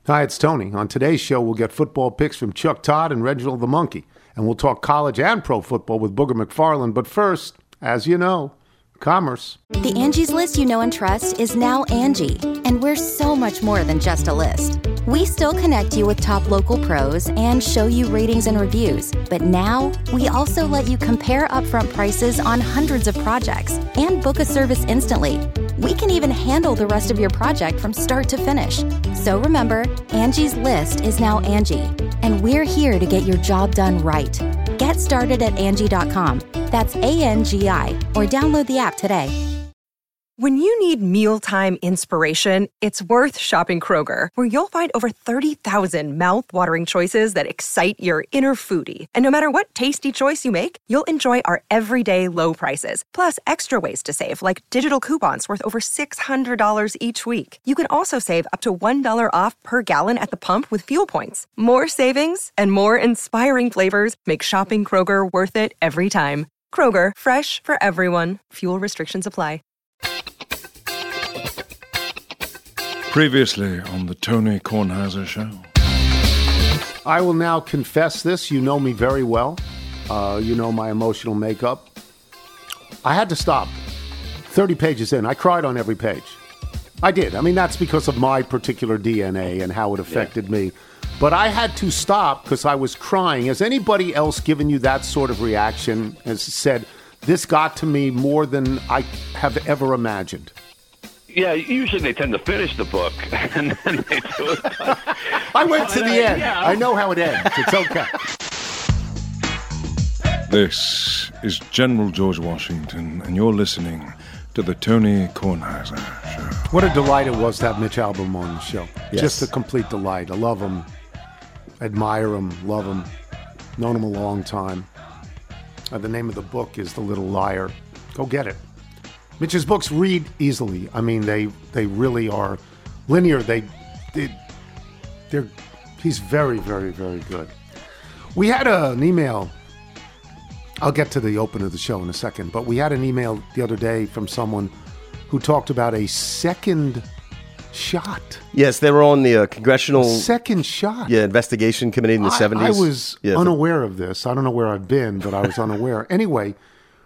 Hi, it's Tony. On today's show, we'll get football picks from Chuck Todd and Reginald the Monkey. And we'll talk college and pro football with Booger McFarland. But first, as you know, commerce. The Angie's List you know and trust is now Angie. And we're so much more than just a list. We still connect you with top local pros and show you ratings and reviews. But now, we also let you compare upfront prices on hundreds of projects and book a service instantly. We can even handle the rest of your project from start to finish. So remember, Angie's List is now Angie. And we're here to get your job done right. Get started at Angie.com. That's ANGI. Or download the app today. When you need mealtime inspiration, it's worth shopping Kroger, where you'll find over 30,000 mouth-watering choices that excite your inner foodie. And no matter what tasty choice you make, you'll enjoy our everyday low prices, plus extra ways to save, like digital coupons worth over $600 each week. You can also save up to $1 off per gallon at the pump with fuel points. More savings and more inspiring flavors make shopping Kroger worth it every time. Kroger, fresh for everyone. Fuel restrictions apply. Previously on the Tony Kornheiser Show. I will now confess this. You know me very well. You know my emotional makeup. I had to stop. 30 pages in. I cried on every page. I did. I mean, that's because of my particular DNA and how it affected me. But I had to stop because I was crying. Has anybody else given you that sort of reaction? Has said, this got to me more than I have ever imagined? Yeah, usually they tend to finish the book, and then they do it. I went to the end. Yeah. I know how it ends. It's okay. This is General George Washington, and you're listening to the Tony Kornheiser Show. What a delight it was to have Mitch Albom on the show. Yes. Just a complete delight. I love him, admire him, love him. Known him a long time. The name of the book is The Little Liar. Go get it. Mitch's books read easily. I mean, they really are linear. He's very, very, very good. We had an email. I'll get to the open of the show in a second, but we had an email the other day from someone who talked about a second shot. Yes, they were on the congressional second shot. Yeah, investigation committee in the 70s. I was unaware of this. I don't know where I've been, but I was unaware. Anyway,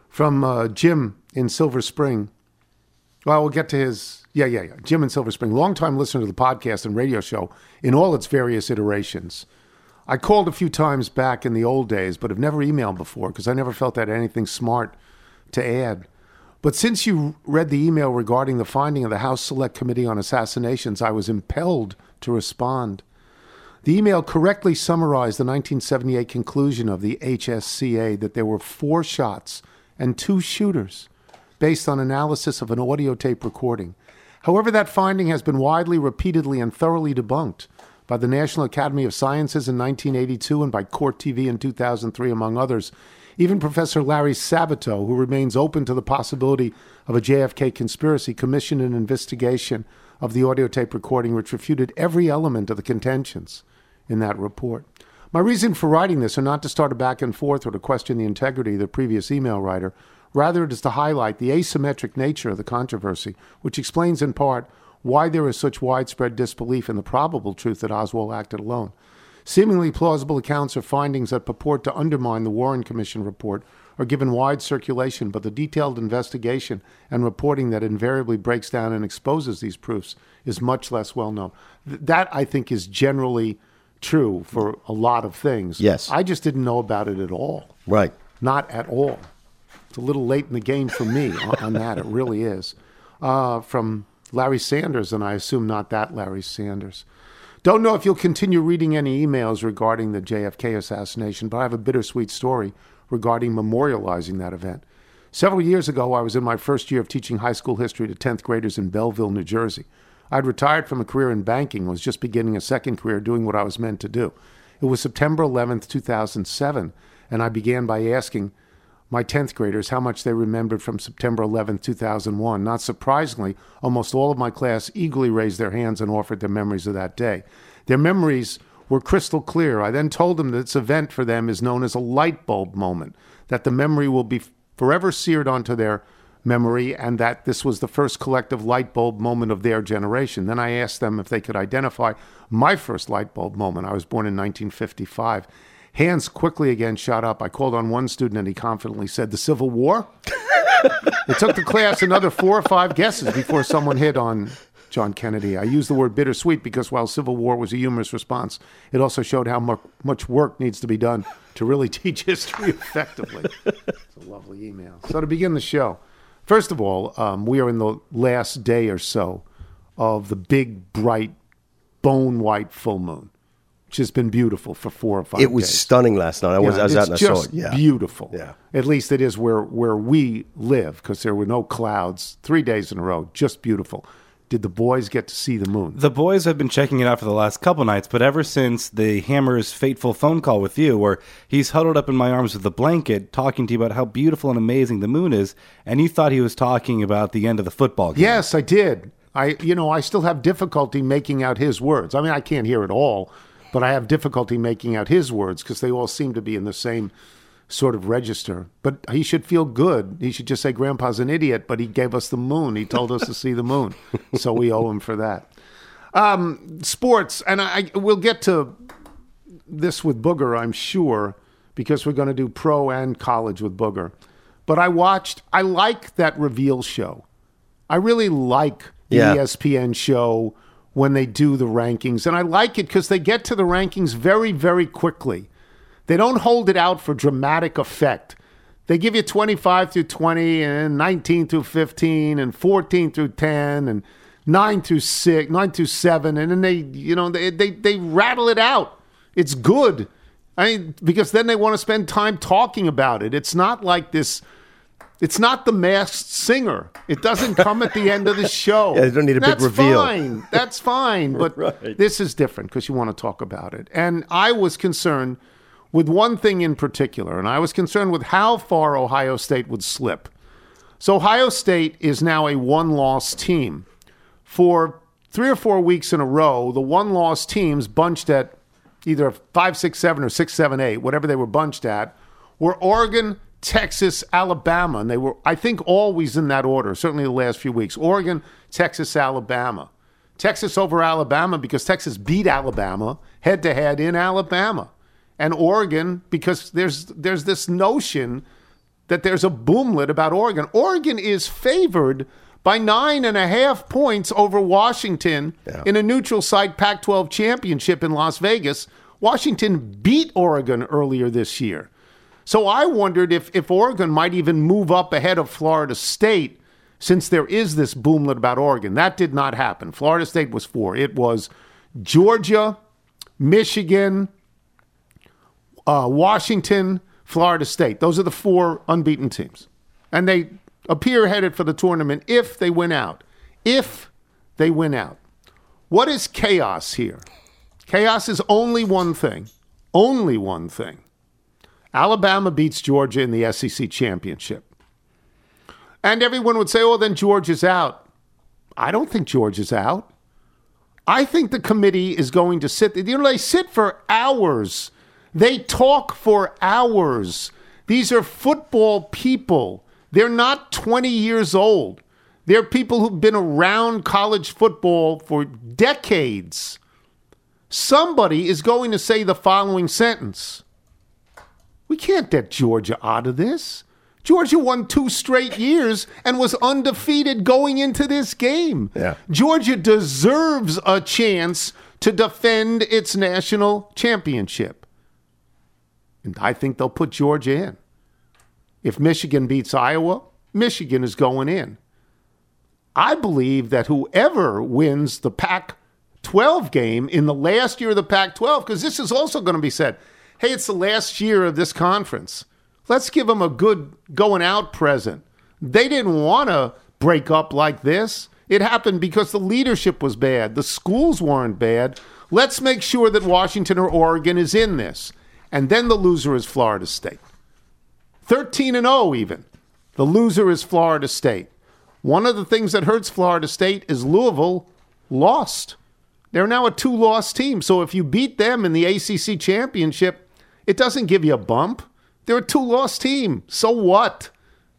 from Jim in Silver Spring. Well, we'll get to his... Yeah. Jim in Silver Spring, longtime listener to the podcast and radio show in all its various iterations. I called a few times back in the old days, but have never emailed before because I never felt I had anything smart to add. But since you read the email regarding the finding of the House Select Committee on Assassinations, I was impelled to respond. The email correctly summarized the 1978 conclusion of the HSCA that there were 4 shots and 2 shooters based on analysis of an audio tape recording. However, that finding has been widely, repeatedly, and thoroughly debunked by the National Academy of Sciences in 1982 and by Court TV in 2003, among others. Even Professor Larry Sabato, who remains open to the possibility of a JFK conspiracy, commissioned an investigation of the audio tape recording which refuted every element of the contentions in that report. My reason for writing this are not to start a back and forth or to question the integrity of the previous email writer. Rather, it is to highlight the asymmetric nature of the controversy, which explains in part why there is such widespread disbelief in the probable truth that Oswald acted alone. Seemingly plausible accounts or findings that purport to undermine the Warren Commission report are given wide circulation, but the detailed investigation and reporting that invariably breaks down and exposes these proofs is much less well known. That, I think, is generally true for a lot of things. Yes. I just didn't know about it at all. Right. Not at all. It's a little late in the game for me on that. It really is. From Larry Sanders, and I assume not that Larry Sanders. Don't know if you'll continue reading any emails regarding the JFK assassination, but I have a bittersweet story regarding memorializing that event. Several years ago, I was in my first year of teaching high school history to 10th graders in Belleville, New Jersey. I'd retired from a career in banking and was just beginning a second career doing what I was meant to do. It was September 11th, 2007, and I began by asking my 10th graders how much they remembered from September 11th, 2001. Not surprisingly, almost all of my class eagerly raised their hands and offered their memories of that day. Their memories were crystal clear. I then told them that this event for them is known as a light bulb moment, that the memory will be forever seared onto their memory, and that this was the first collective light bulb moment of their generation. Then I asked them if they could identify my first light bulb moment. I was born in 1955. Hands quickly again shot up. I called on one student, and he confidently said, "The Civil War?" It took the class another 4 or 5 guesses before someone hit on John Kennedy. I used the word bittersweet because while Civil War was a humorous response, it also showed how much work needs to be done to really teach history effectively. It's a lovely email. So to begin the show, first of all, we are in the last day or so of the big, bright, bone-white full moon, which has been beautiful for 4 or 5 days. It was stunning last night. I was out and I saw it. Yeah. Beautiful. Yeah. At least it is where we live, because there were no clouds 3 days in a row. Just beautiful. Did the boys get to see the moon? The boys have been checking it out for the last couple nights, but ever since the Hammer's fateful phone call with you, where he's huddled up in my arms with a blanket, talking to you about how beautiful and amazing the moon is, and you thought he was talking about the end of the football game. Yes, I did. I still have difficulty making out his words. I mean, I can't hear it all, but I have difficulty making out his words because they all seem to be in the same sort of register. But he should feel good. He should just say, "Grandpa's an idiot, but he gave us the moon. He told us to see the moon." So we owe him for that. Sports, and we'll get to this with Booger, I'm sure, because we're going to do pro and college with Booger. But I like that reveal show. I really like the ESPN show when they do the rankings. And I like it because they get to the rankings very, very quickly. They don't hold it out for dramatic effect. They give you 25 through 20 and 19 through 15 and 14 through 10 and 9 through 7. And then they rattle it out. It's good. Because then they want to spend time talking about it. It's not like this. It's not The Masked Singer. It doesn't come at the end of the show. Yeah, they don't need a big reveal. That's fine. But This is different because you want to talk about it. And I was concerned with one thing in particular, and I was concerned with how far Ohio State would slip. So Ohio State is now a one-loss team. For 3 or 4 weeks in a row, the one-loss teams bunched at either 5, 6, 7, or 6, 7, 8, whatever they were bunched at, were Oregon, Texas, Alabama, and they were, I think, always in that order, certainly the last few weeks. Oregon, Texas, Alabama. Texas over Alabama because Texas beat Alabama head-to-head in Alabama. And Oregon, because there's this notion that there's a boomlet about Oregon. Oregon is favored by 9.5 points over Washington in a neutral site Pac-12 championship in Las Vegas. Washington beat Oregon earlier this year. So I wondered if Oregon might even move up ahead of Florida State, since there is this boomlet about Oregon. That did not happen. Florida State was 4. It was Georgia, Michigan, Washington, Florida State. Those are the 4 unbeaten teams. And they appear headed for the tournament if they win out. If they win out. What is chaos here? Chaos is only one thing. Only one thing. Alabama beats Georgia in the SEC championship. And everyone would say, oh, then Georgia's out. I don't think Georgia's out. I think the committee is going to sit. They sit for hours. They talk for hours. These are football people. They're not 20 years old. They're people who've been around college football for decades. Somebody is going to say the following sentence. We can't get Georgia out of this. Georgia won 2 straight years and was undefeated going into this game. Yeah. Georgia deserves a chance to defend its national championship. And I think they'll put Georgia in. If Michigan beats Iowa, Michigan is going in. I believe that whoever wins the Pac-12 game in the last year of the Pac-12, because this is also going to be said, hey, it's the last year of this conference. Let's give them a good going out present. They didn't want to break up like this. It happened because the leadership was bad. The schools weren't bad. Let's make sure that Washington or Oregon is in this. And then the loser is Florida State. 13-0 even. The loser is Florida State. One of the things that hurts Florida State is Louisville lost. They're now a 2-loss team. So if you beat them in the ACC championship, it doesn't give you a bump. They're a 2-loss team. So what?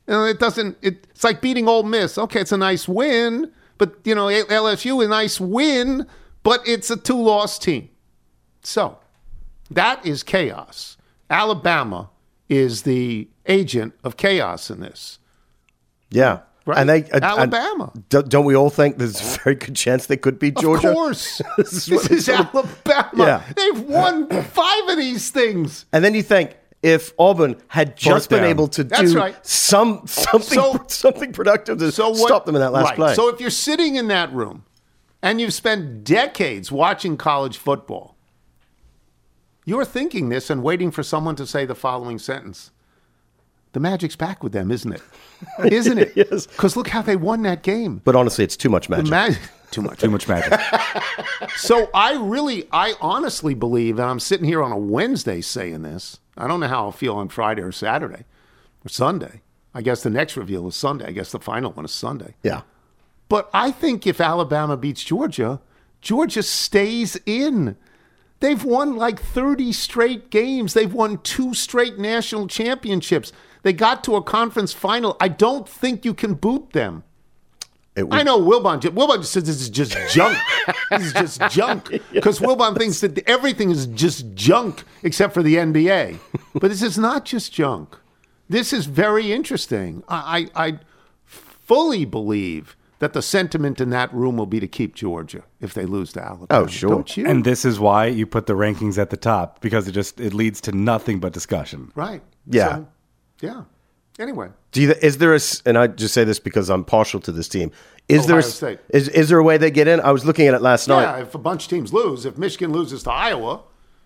It's like beating Ole Miss. Okay, it's a nice win, but LSU a nice win, but it's a 2-loss team. So that is chaos. Alabama is the agent of chaos in this. Yeah. Right? And Alabama. Don't we all think there's a very good chance they could beat Georgia? Of course. This is Alabama. Yeah. They've won 5 of these things. And then you think, if Auburn had just been able to do something productive to stop them in that last play. So if you're sitting in that room and you've spent decades watching college football, you're thinking this and waiting for someone to say the following sentence. The magic's back with them, isn't it? Isn't it? Yes. Because look how they won that game. But honestly, it's too much magic. Too much. Too much magic. So I honestly believe, and I'm sitting here on a Wednesday saying this, I don't know how I'll feel on Friday or Saturday or Sunday. I guess the next reveal is Sunday. I guess the final one is Sunday. Yeah. But I think if Alabama beats Georgia, Georgia stays in. They've won like 30 straight games. They've won 2 straight national championships. They got to a conference final. I don't think you can boot them. I know Wilbon just says this is just junk. This is just junk. Because Wilbon thinks that everything is just junk except for the NBA. But this is not just junk. This is very interesting. I fully believe that the sentiment in that room will be to keep Georgia if they lose to Alabama. Oh, sure. Don't you? And this is why you put the rankings at the top, because it leads to nothing but discussion. Right. Yeah. So, yeah. Anyway. Is there and I just say this because I'm partial to this team. Is there a way they get in? I was looking at it last night. Yeah, if a bunch of teams lose, if Michigan loses to Iowa,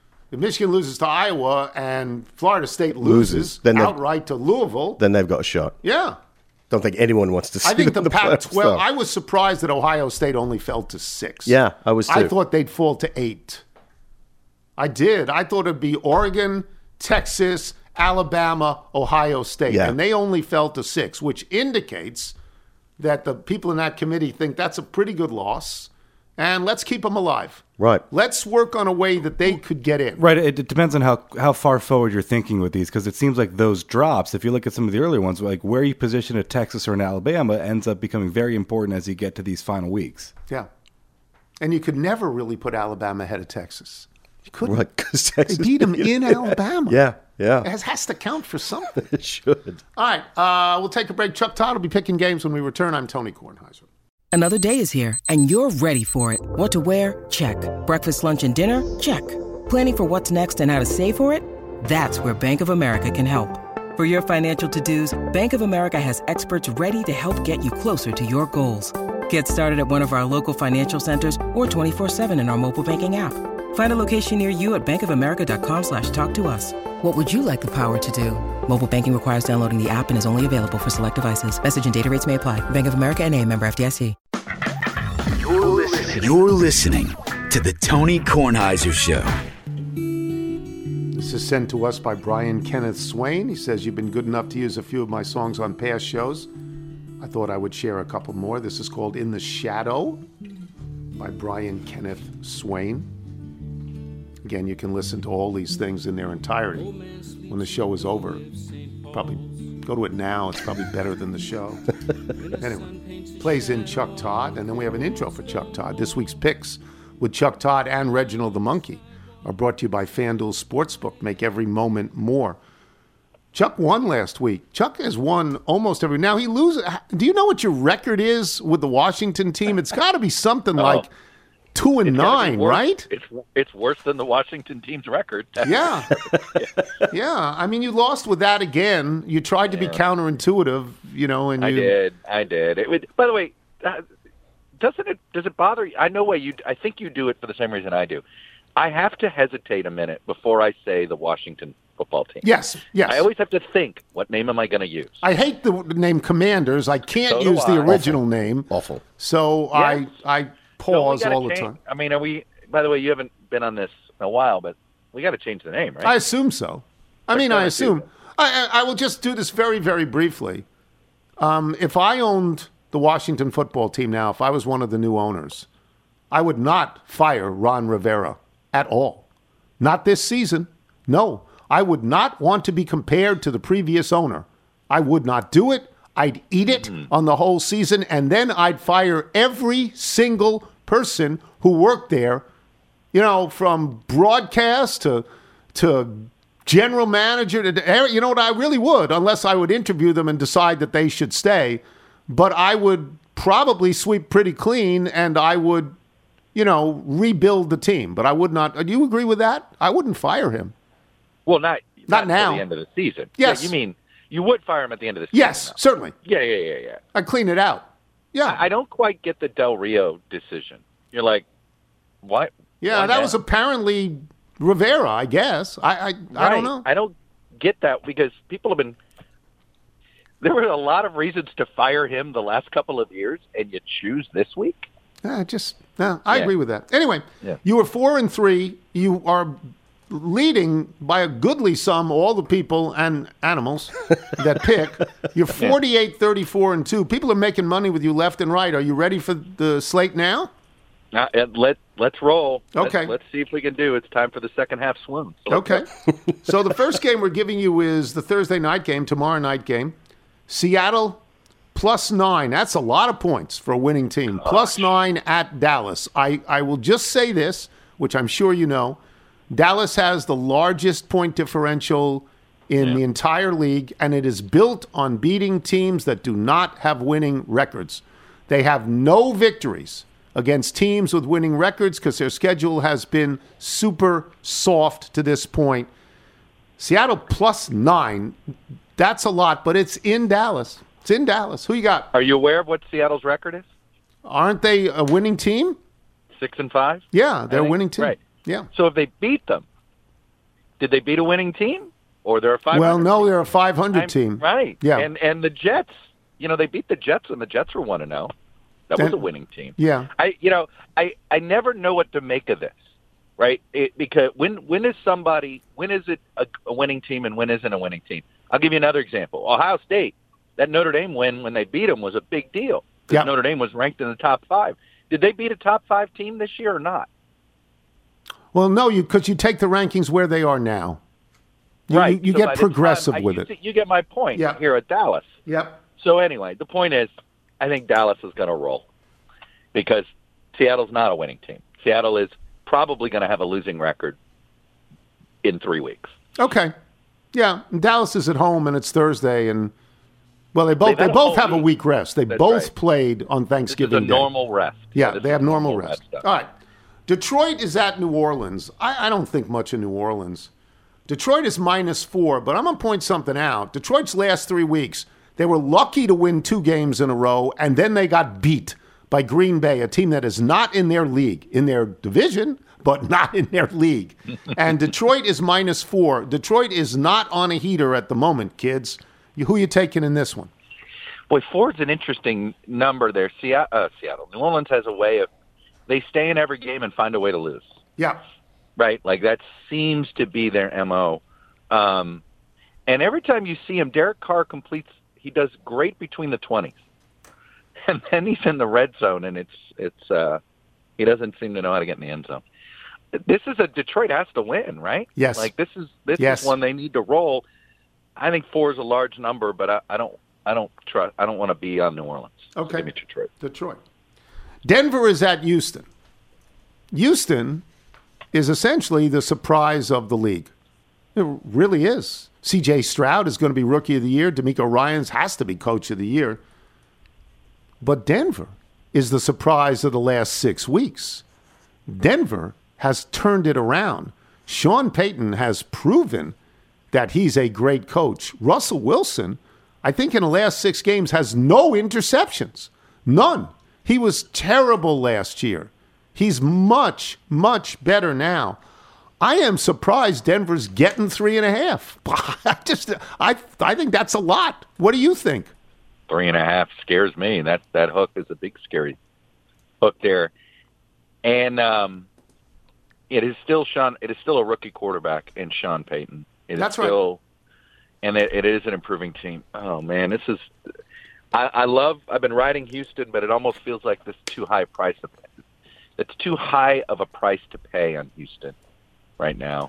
and Florida State loses then outright to Louisville, then they've got a shot. Yeah. Don't think anyone wants to see I think them the in the Pac-12. I was surprised that Ohio State only fell to 6. Yeah, I was too. I thought they'd fall to 8. I did. I thought it'd be Oregon, Texas, Alabama, Ohio State. Yeah. And they only fell to 6, which indicates that the people in that committee think that's a pretty good loss. And let's keep them alive. Right. Let's work on a way that they could get in. Right. It depends on how far forward you're thinking with these, because it seems like those drops, if you look at some of the earlier ones, like where you position a Texas or an Alabama ends up becoming very important as you get to these final weeks. Yeah. And you could never really put Alabama ahead of Texas. You couldn't. Right, because Texas they beat them in Alabama. Yeah. It has to count for something. It should. All right. We'll take a break. Chuck Todd will be picking games when we return. I'm Tony Kornheiser. Another day is here, and you're ready for it. What to wear? Check. Breakfast, lunch, and dinner? Check. Planning for what's next and how to save for it? That's where Bank of America can help. For your financial to-dos, Bank of America has experts ready to help get you closer to your goals. Get started at one of our local financial centers or 24/7 in our mobile banking app. Find a location near you at bankofamerica.com/talktous. What would you like the power to do? Mobile banking requires downloading the app and is only available for select devices. Message and data rates may apply. Bank of America NA, member FDIC. You're listening to the Tony Kornheiser Show. This is sent to us by Brian Kenneth Swain. He says, you've been good enough to use a few of my songs on past shows. I thought I would share a couple more. This is called In the Shadow by Brian Kenneth Swain. Again, you can listen to all these things in their entirety when the show is over. Probably go to it now. It's probably better than the show. Anyway, plays in Chuck Todd, and then we have an intro for Chuck Todd. This week's picks with Chuck Todd and Reginald the Monkey are brought to you by FanDuel Sportsbook. Make every moment more. Chuck won last week. Chuck has won almost every. Now he loses. Do you know what your record is with the Washington team? It's got to be something like 2-9, right? It's worse than the Washington team's record. Yeah. Yeah. I mean, you lost with that again. You tried to be counterintuitive, and I did. It would, by the way, does it bother you? I think you do it for the same reason I do. I have to hesitate a minute before I say the Washington football team. Yes. I always have to think, what name am I going to use? I hate the name Commanders. I can't use the original name. Awful. So yes. I pause all the time. I mean, by the way, you haven't been on this in a while, but we got to change the name, right? I assume so. I assume. I will just do this very, very briefly. If I owned the Washington football team now, if I was one of the new owners, I would not fire Ron Rivera at all. Not this season. No. I would not want to be compared to the previous owner. I would not do it. I'd eat it on the whole season, and then I'd fire every single person who worked there, from broadcast to general manager to, you know what, I really would, unless I would interview them and decide that they should stay. But I would probably sweep pretty clean, and I would, rebuild the team. But I would not. Do you agree with that? I wouldn't fire him. Well, not now. At the end of the season. Yes. Yeah, you mean you would fire him at the end of the season? Yes, certainly. Yeah. I'd clean it out. Yeah. I don't quite get the Del Rio decision. You're like, what? Yeah, Why that now? was apparently Rivera, I guess. I don't know. I don't get that because people have been. There were a lot of reasons to fire him the last couple of years, and you choose this week. I agree with that. Anyway, you were 4-3. You are leading by a goodly sum all the people and animals that pick. You're 48-34-2. People are making money with you left and right. Are you ready for the slate now? Let's roll. Okay. Let's see if we can do. It's time for the second half swoon. So okay. So the first game we're giving you is the Thursday night game, tomorrow night game. Seattle +9. That's a lot of points for a winning team. +9 at Dallas. I will just say this, which I'm sure you know. Dallas has the largest point differential in the entire league, and it is built on beating teams that do not have winning records. They have no victories against teams with winning records because their schedule has been super soft to this point. Seattle +9, that's a lot, but it's in Dallas. It's in Dallas. Who you got? Are you aware of what Seattle's record is? Aren't they a winning team? 6-5? Yeah, they're a winning team. Right. Yeah. So if they beat them, did they beat a winning team? Or they're a 500 Well, no, team? they're a 500 team. Right. Yeah. And the Jets, they beat the Jets when the Jets were 1-0. That was a winning team. Yeah. I never know what to make of this, right? Because when is it a winning team and when isn't a winning team? I'll give you another example. Ohio State, that Notre Dame win when they beat them was a big deal. Because Notre Dame was ranked in the top 5. Did they beat a top 5 team this year or not? Well, no, because you take the rankings where they are now. Right. You get progressive with it. You get my point here at Dallas. Yep. So anyway, the point is, I think Dallas is going to roll because Seattle's not a winning team. Seattle is probably going to have a losing record in 3 weeks. Okay. Yeah, and Dallas is at home and it's Thursday, and they both have a week rest. They both played on Thanksgiving Day. Normal rest. Yeah, they have normal rest. All right. Detroit is at New Orleans. I don't think much of New Orleans. Detroit is -4, but I'm going to point something out. Detroit's last 3 weeks, they were lucky to win 2 games in a row, and then they got beat by Green Bay, a team that is not in their league, in their division, but not in their league. And Detroit is -4. Detroit is not on a heater at the moment, kids. Who are you taking in this one? Boy, 4 is an interesting number there. Seattle. New Orleans has a way of, they stay in every game and find a way to lose. Yeah. Right? Like that seems to be their MO. And every time you see him, Derek Carr he does great between the 20s. And then he's in the red zone, and it's he doesn't seem to know how to get in the end zone. This is Detroit has to win, right? Yes. Like this is one they need to roll. I think 4 is a large number, but I don't want to be on New Orleans. Okay. So give me Detroit. Denver is at Houston. Houston is essentially the surprise of the league. It really is. C.J. Stroud is going to be Rookie of the Year. DeMeco Ryans has to be Coach of the Year. But Denver is the surprise of the last 6 weeks. Denver has turned it around. Sean Payton has proven that he's a great coach. Russell Wilson, I think in the last 6 games, has no interceptions. None. He was terrible last year. He's much, much better now. I am surprised Denver's getting 3.5. I think that's a lot. What do you think? 3.5 scares me. That hook is a big scary hook there, and it is still a rookie quarterback in Sean Payton. That's right. And it is an improving team. Oh man, this is. I've been riding Houston, but it almost feels like this too high price to pay. It's too high of a price to pay on Houston right now.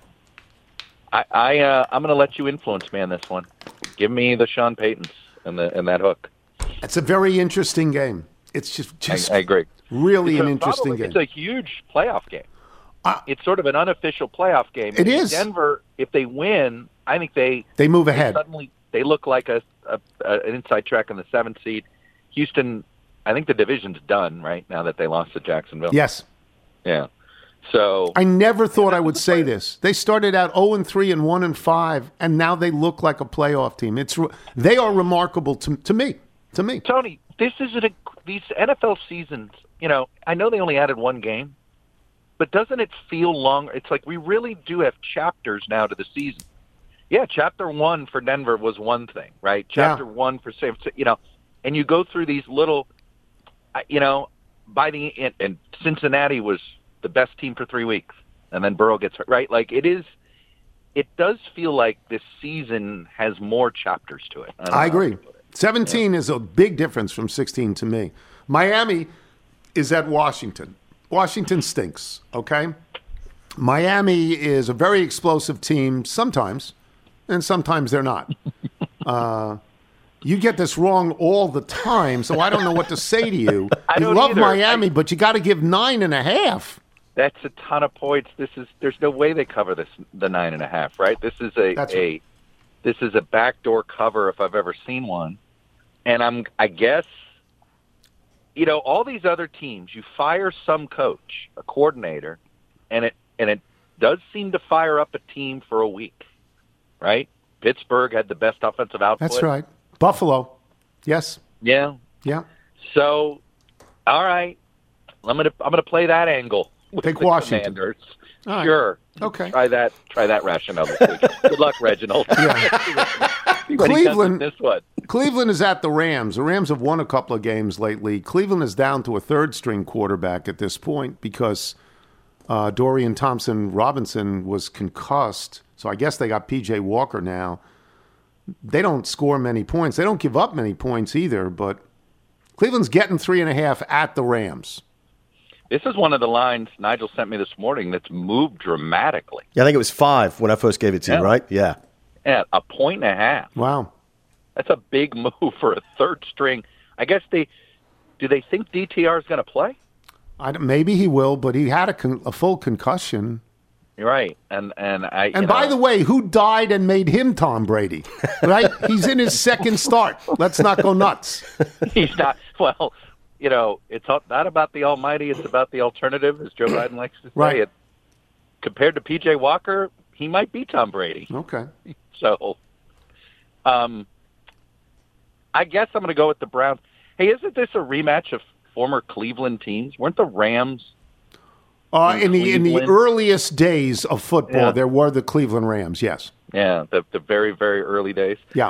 I'm going to let you influence me on this one. Give me the Sean Paytons and that hook. It's a very interesting game. It's just I agree. Really an interesting game. It's a huge playoff game. It's sort of an unofficial playoff game. It is. Denver, if they win, I think they move ahead. Suddenly, they look like an inside track in the 7th seed. Houston, I think the division's done right now that they lost to Jacksonville. Yes. Yeah. So I never thought I would say this. They started out 0-3 and 1-5, and now they look like a playoff team. They are remarkable to me. To me, Tony, these NFL seasons. I know they only added one game, but doesn't it feel longer? It's like we really do have chapters now to the season. Yeah, Chapter 1 for Denver was one thing, right? Chapter 1 for San Francisco, and you go through these little, by the end, and Cincinnati was the best team for 3 weeks, and then Burrow gets hurt, right? Like it does feel like this season has more chapters to it. I agree. 17 is a big difference from 16 to me. Miami is at Washington. Washington stinks, okay? Miami is a very explosive team sometimes, and sometimes they're not. You get this wrong all the time, so I don't know what to say to you. You love either. Miami, but you got to give 9.5. That's a ton of points. There's no way they cover the 9.5, right? This is a backdoor cover if I've ever seen one. And I guess, all these other teams, you fire some coach, a coordinator, and it does seem to fire up a team for a week, right? Pittsburgh had the best offensive output. That's right. Buffalo, yes. Yeah. Yeah. So, all right, I'm gonna play that angle with Take the Washington. Commanders. Right. Sure. Okay. Try that rationale this week. Good luck, Reginald. Yeah. Cleveland is at the Rams. The Rams have won a couple of games lately. Cleveland is down to a third-string quarterback at this point because Dorian Thompson-Robinson was concussed. So I guess they got P.J. Walker now. They don't score many points. They don't give up many points either, but Cleveland's getting 3.5 at the Rams. This is one of the lines Nigel sent me this morning that's moved dramatically. Yeah, I think it was 5 when I first gave it to you, right? Yeah. Yeah, 1.5. Wow. That's a big move for a third string. I guess do they think DTR is going to play? Maybe he will, but he had a full concussion. You're right. And by the way, who died and made him Tom Brady? Right? He's in his second start. Let's not go nuts. He's not. Well, it's not about the almighty. It's about the alternative, as Joe Biden likes to say. Right. Compared to P.J. Walker, he might be Tom Brady. Okay. So, I guess I'm going to go with the Browns. Hey, isn't this a rematch of former Cleveland teams? Weren't the Rams in the earliest days of football? There were the Cleveland Rams. Yes. Yeah, the very, very early days. Yeah.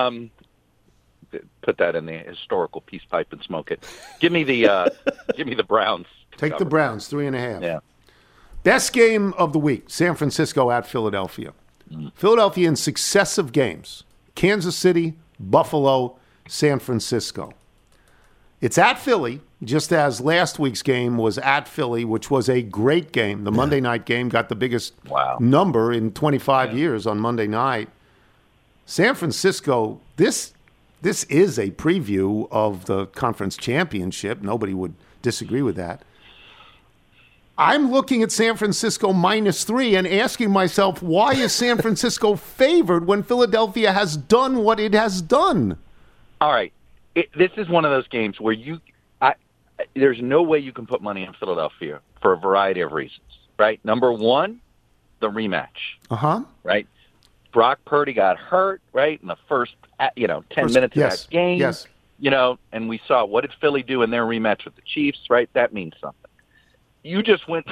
Put that in the historical peace pipe and smoke it. Give me the Browns. Take the Browns 3.5. Yeah. Best game of the week: San Francisco at Philadelphia. Philadelphia in successive games: Kansas City, Buffalo, San Francisco. It's at Philly, just as last week's game was at Philly, which was a great game. The Monday night game got the biggest number in 25 years on Monday night. San Francisco, this is a preview of the conference championship. Nobody would disagree with that. I'm looking at San Francisco -3 and asking myself, why is San Francisco favored when Philadelphia has done what it has done? All right. This is one of those games where there's no way you can put money on Philadelphia for a variety of reasons, right? Number one, the rematch. Right? Brock Purdy got hurt, right, in the first 10 minutes of that game. Yes. And we saw, what did Philly do in their rematch with the Chiefs, right? That means something. You just went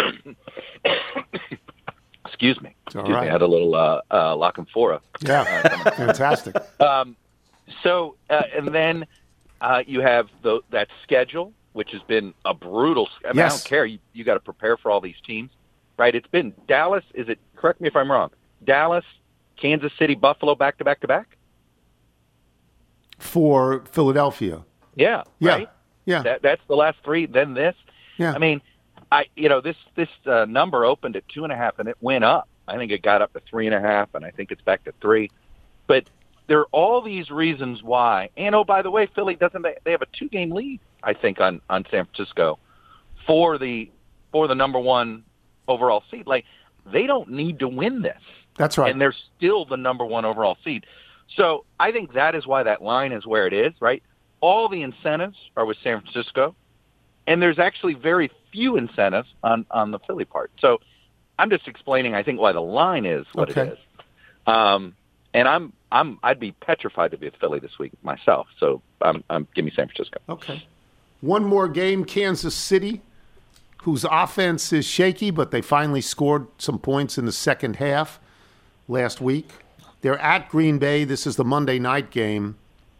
excuse me. All right. I had a little Lockenfora. Yeah, fantastic. So, and then you have that schedule, which has been a brutal. I don't care. You got to prepare for all these teams, right? It's been Dallas. Correct me if I'm wrong. Dallas, Kansas City, Buffalo, back to back to back. For Philadelphia. Yeah. Right? Yeah. That's the last 3. Then this. Yeah. I mean, this number opened at 2.5 and it went up. I think it got up to 3.5, and I think it's back to 3. But there are all these reasons why. And, oh, by the way, Philly they have a 2-game lead, I think, on San Francisco for the number one overall seed. Like, they don't need to win this. That's right. And they're still the number one overall seed. So I think that is why that line is where it is, right? All the incentives are with San Francisco, and there's actually very few incentives on the Philly part. So I'm just explaining, I think, why the line is what it is. And I'd be petrified to be with Philly this week myself. So give me San Francisco. Okay. One more game, Kansas City, whose offense is shaky, but they finally scored some points in the second half last week. They're at Green Bay. This is the Monday night game.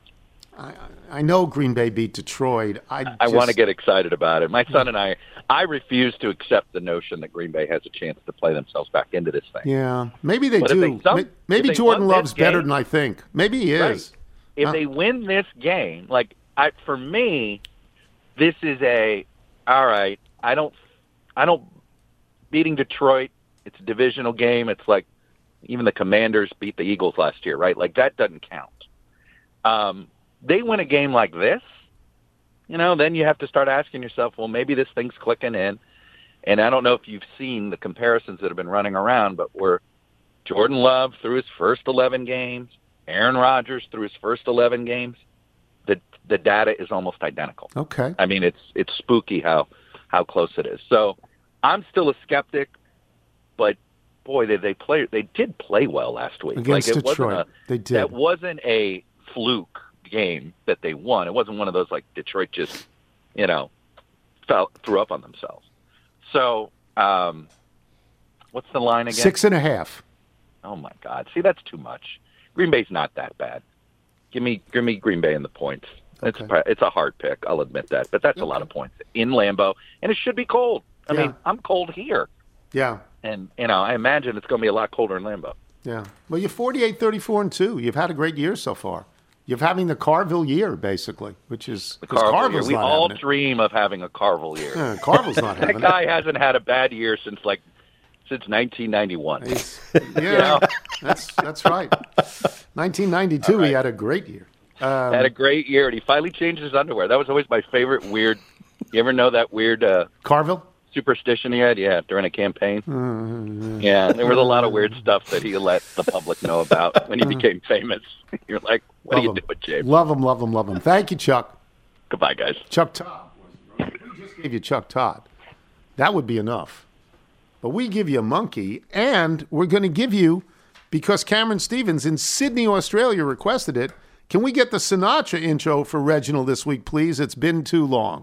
I know Green Bay beat Detroit. I want to get excited about it. My son and I refuse to accept the notion that Green Bay has a chance to play themselves back into this thing. Yeah, maybe they do. Maybe Jordan Love's better than I think. Maybe he is. Right. If they win this game, for me, this is all right. I don't beating Detroit. It's a divisional game. It's like even the Commanders beat the Eagles last year, right? Like that doesn't count. They win a game like this, then you have to start asking yourself, well, maybe this thing's clicking in. And I don't know if you've seen the comparisons that have been running around, but where Jordan Love through his first 11 games, Aaron Rodgers through his first 11 games, the data is almost identical. Okay. I mean, it's spooky how close it is. So I'm still a skeptic, but boy, they did play well last week. Against Detroit. They did. That wasn't a fluke game that they won. It wasn't one of those like Detroit just, threw up on themselves. So, what's the line again? 6.5. Oh my God! See, that's too much. Green Bay's not that bad. Give me Green Bay in the points. Okay. It's a hard pick. I'll admit that, but that's a lot of points in Lambeau, and it should be cold. I mean, I'm cold here. Yeah. And I imagine it's going to be a lot colder in Lambeau. Yeah. Well, you're 48-34-2. You've had a great year so far. You're having the Carville year, basically, which is because Carville's we not all having it. dream of having a Carville year. Carville's not having it. That guy hasn't had a bad year since 1991. That's right. 1992, he had a great year. Had a great year, and he finally changed his underwear. That was always my favorite weird. You ever know that weird Carville superstition he had? Yeah, during a campaign. Yeah, there was a lot of weird stuff that he let the public know about when he became famous. You're like, what are you doing, James? Love him. Thank you, Chuck. Goodbye, guys. Chuck Todd. We just gave you Chuck Todd. That would be enough. But we give you a monkey, and we're going to give you, because Cameron Stevens in Sydney, Australia requested it, can we get the Sinatra intro for Reginald this week, please? It's been too long.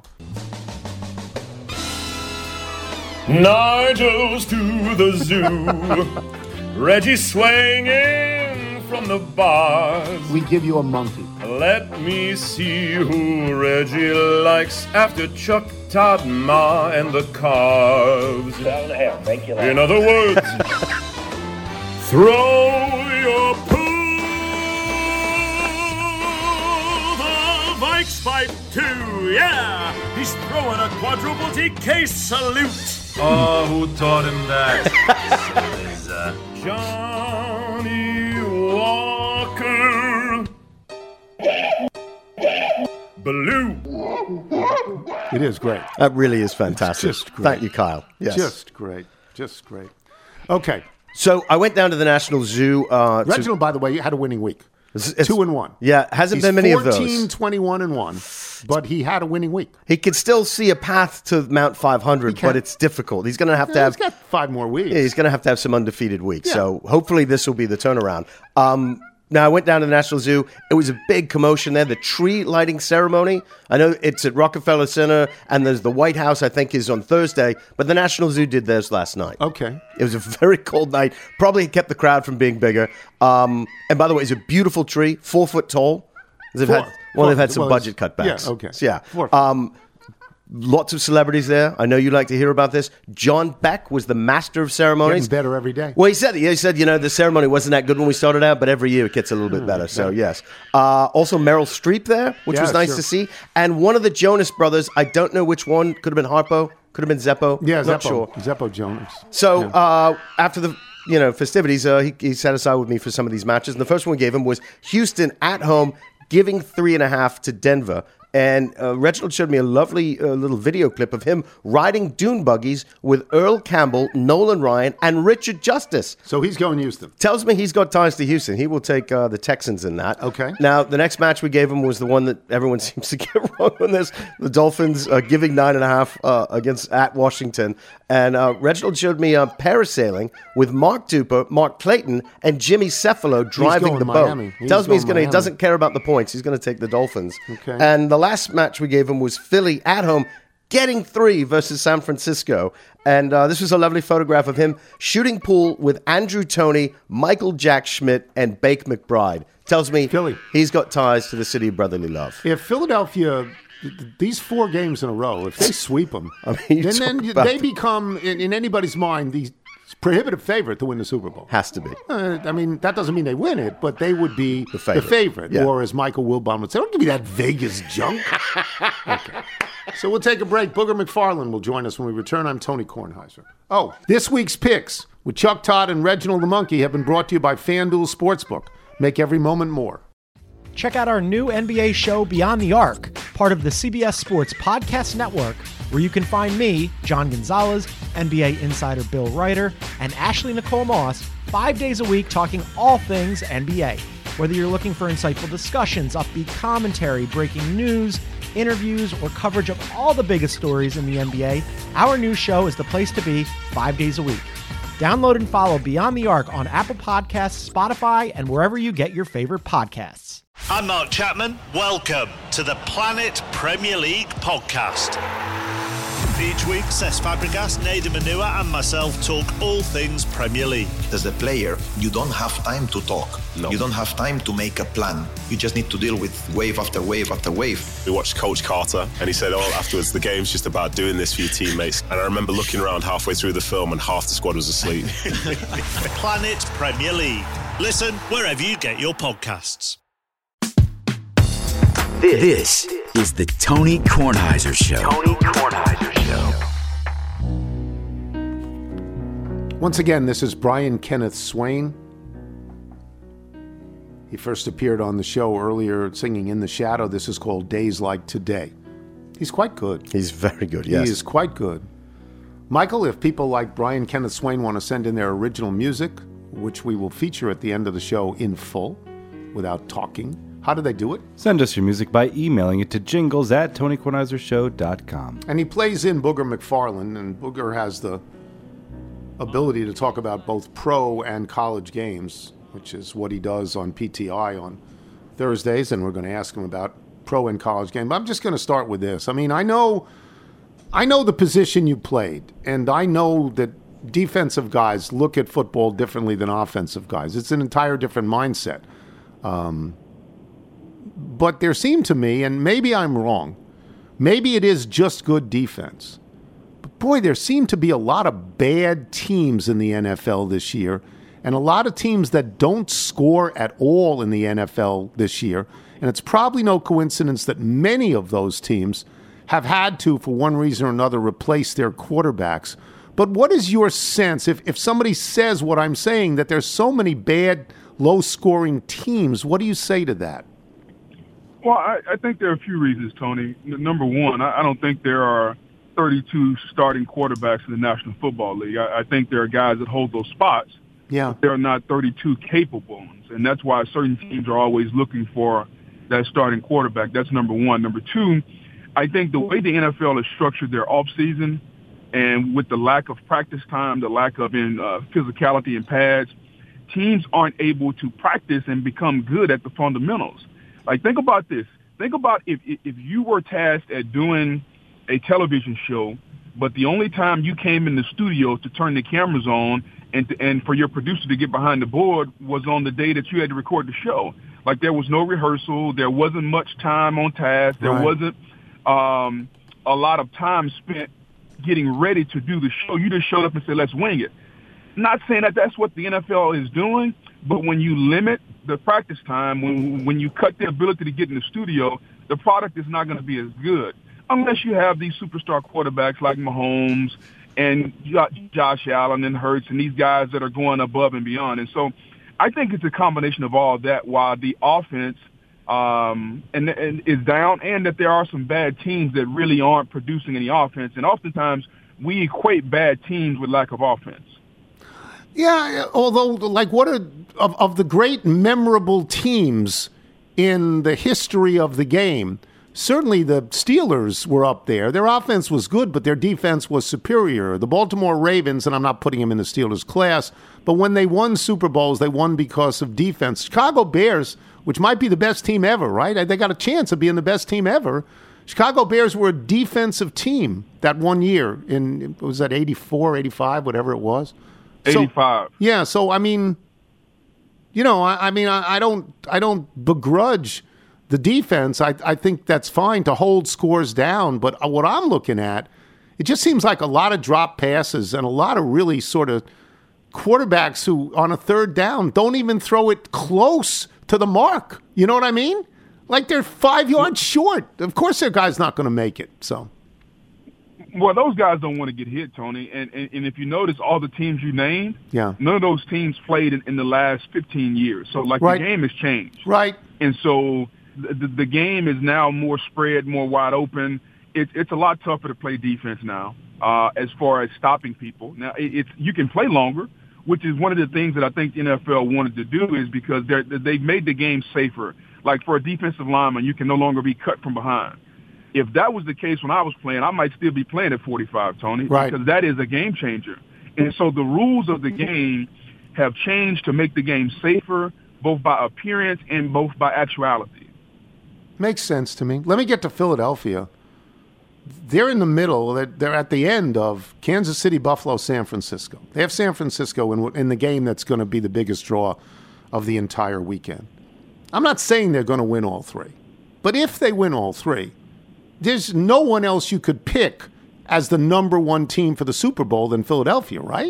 Nigel's to the zoo. Reggie swinging from the bars. We give you a monkey. Let me see who Reggie likes after Chuck, Todd, Ma, and the Carbs. 7.5. Thank you. In other words, throw your poo. The Vikes fight too. Yeah, he's throwing a quadruple TK salute. Oh, who taught him that? Johnny Walker. Blue. It is great. That really is fantastic. It's just great. Thank you, Kyle. Yes. Just great. Okay. So I went down to the National Zoo. Reginald, by the way, had a winning week. 2-1. Yeah, hasn't been many of those. 14-21-1, but he had a winning week. He could still see a path to Mount 500, but it's difficult. He's going to have to have... He's got 5 more weeks. Yeah, he's going to have some undefeated weeks. Yeah. So hopefully this will be the turnaround. Now, I went down to the National Zoo. It was a big commotion there. The tree lighting ceremony, I know it's at Rockefeller Center, and there's the White House, I think, is on Thursday, but the National Zoo did theirs last night. Okay. It was a very cold night. Probably kept the crowd from being bigger. And by the way, it's a beautiful tree, 4 foot tall. They've had some budget cutbacks. Yeah, okay. So, yeah. Lots of celebrities there. I know you'd like to hear about this. John Beck was the master of ceremonies. Getting better every day. Well, he said, the ceremony wasn't that good when we started out, but every year it gets a little bit better. So, yes. Also, Meryl Streep there, which was nice to see. And one of the Jonas brothers, I don't know which one, could have been Harpo, could have been Zeppo. Yeah, Not Zeppo. sure. Zeppo Jonas. So, after the festivities, he sat aside with me for some of these matches. And the first one we gave him was Houston at home, giving 3.5 to Denver. And Reginald showed me a lovely little video clip of him riding dune buggies with Earl Campbell, Nolan Ryan, and Richard Justice. So he's going Houston. Tells me he's got ties to Houston. He will take the Texans in that. Okay. Now, the next match we gave him was the one that everyone seems to get wrong on this. The Dolphins giving 9.5 at Washington. And Reginald showed me parasailing with Mark Duper, Mark Clayton, and Jimmy Cephalo driving the boat. Tells me he doesn't care about the points. He's going to take the Dolphins. Okay. And the last match we gave him was Philly at home, getting 3 versus San Francisco. And this was a lovely photograph of him shooting pool with Andrew Toney, Michael Jack Schmidt, and Bake McBride. Tells me he's got ties to the city of brotherly love. If Philadelphia, these 4 games in a row, if they sweep them, then they become, in anybody's mind, the prohibitive favorite to win the Super Bowl. Has to be. That doesn't mean they win it, but they would be the favorite. Yeah. Or as Michael Wilbon would say, don't give me that Vegas junk. Okay. So we'll take a break. Booger McFarland will join us when we return. I'm Tony Kornheiser. This week's picks with Chuck Todd and Reginald the Monkey have been brought to you by FanDuel Sportsbook. Make every moment more. Check out our new NBA show, Beyond the Arc, part of the CBS Sports Podcast Network, where you can find me, John Gonzalez, NBA insider Bill Ryder, and Ashley Nicole Moss 5 days a week talking all things NBA. Whether you're looking for insightful discussions, upbeat commentary, breaking news, interviews, or coverage of all the biggest stories in the NBA, our new show is the place to be 5 days a week. Download and follow Beyond the Arc on Apple Podcasts, Spotify, and wherever you get your favorite podcasts. I'm Mark Chapman. Welcome to the Planet Premier League podcast. Each week, Cesc Fabregas, Nader Manua and myself talk all things Premier League. As a player, you don't have time to talk. No. You don't have time to make a plan. You just need to deal with wave after wave after wave. We watched Coach Carter and he said, afterwards, the game's just about doing this for your teammates. And I remember looking around halfway through the film and half the squad was asleep. Planet Premier League. Listen wherever you get your podcasts. This is the Tony Kornheiser Show. Tony Kornheiser Show. Once again, this is Brian Kenneth Swain. He first appeared on the show earlier singing In the Shadow. This is called Days Like Today. He's quite good. He's very good, yes. He is quite good. Michael, if people like Brian Kenneth Swain want to send in their original music, which we will feature at the end of the show in full, without talking, how do they do it? Send us your music by emailing it to jingles@TonyKornheiserShow.com. And he plays in Booger McFarland, and Booger has the ability to talk about both pro and college games, which is what he does on PTI on Thursdays, and we're going to ask him about pro and college game. But I'm just going to start with this. I mean, I know the position you played, and I know that defensive guys look at football differently than offensive guys. It's an entire different mindset. But there seemed to me, and maybe I'm wrong, maybe it is just good defense. But boy, there seem to be a lot of bad teams in the NFL this year, and a lot of teams that don't score at all in the NFL this year. And it's probably no coincidence that many of those teams have had to, for one reason or another, replace their quarterbacks. But what is your sense, if somebody says what I'm saying, that there's so many bad, low-scoring teams, what do you say to that? Well, I think there are a few reasons, Tony. Number one, I don't think there are 32 starting quarterbacks in the National Football League. I think there are guys that hold those spots. Yeah. But there are not 32 capable ones, and that's why certain teams are always looking for that starting quarterback. That's number one. Number two, I think the way the NFL has structured their offseason and with the lack of practice time, the lack of physicality and pads, teams aren't able to practice and become good at the fundamentals. Like, think about this. Think about if you were tasked at doing a television show, but the only time you came in the studio to turn the cameras on and for your producer to get behind the board was on the day that you had to record the show. Like, there was no rehearsal. There wasn't much time on task. There wasn't a lot of time spent getting ready to do the show. You just showed up and said, let's wing it. Not saying that that's what the NFL is doing, but when you limit the practice time, when you cut the ability to get in the studio, the product is not going to be as good unless you have these superstar quarterbacks like Mahomes and you got Josh Allen and Hurts and these guys that are going above and beyond. And so I think it's a combination of all that while the offense and is down, and that there are some bad teams that really aren't producing any offense. And oftentimes we equate bad teams with lack of offense. Yeah, although, like, what are of the great memorable teams in the history of the game, certainly the Steelers were up there. Their offense was good, but their defense was superior. The Baltimore Ravens, and I'm not putting them in the Steelers class, but when they won Super Bowls, they won because of defense. Chicago Bears, which might be the best team ever, right? They got a chance of being the best team ever. Chicago Bears were a defensive team that one year was that 84, 85, whatever it was? 85. So, yeah, so I mean, I don't begrudge the defense. I think that's fine to hold scores down, but what I'm looking at, it just seems like a lot of drop passes and a lot of really sort of quarterbacks who on a third down don't even throw it close to the mark. You know what I mean? Like they're 5 yards short. Of course their guy's not going to make it. So, well, those guys don't want to get hit, Tony. And if you notice all the teams you named, yeah, none of those teams played in the last 15 years. So, like, right. The game has changed. Right. And so the game is now more spread, more wide open. It's a lot tougher to play defense now as far as stopping people. Now, you can play longer, which is one of the things that I think the NFL wanted to do, is because they've made the game safer. Like for a defensive lineman, you can no longer be cut from behind. If that was the case when I was playing, I might still be playing at 45, Tony, right, because that is a game changer. And so the rules of the game have changed to make the game safer, both by appearance and both by actuality. Makes sense to me. Let me get to Philadelphia. They're in the middle. They're at the end of Kansas City, Buffalo, San Francisco. They have San Francisco in the game that's going to be the biggest draw of the entire weekend. I'm not saying they're going to win all three, but if they win all three, there's no one else you could pick as the number one team for the Super Bowl than Philadelphia, right?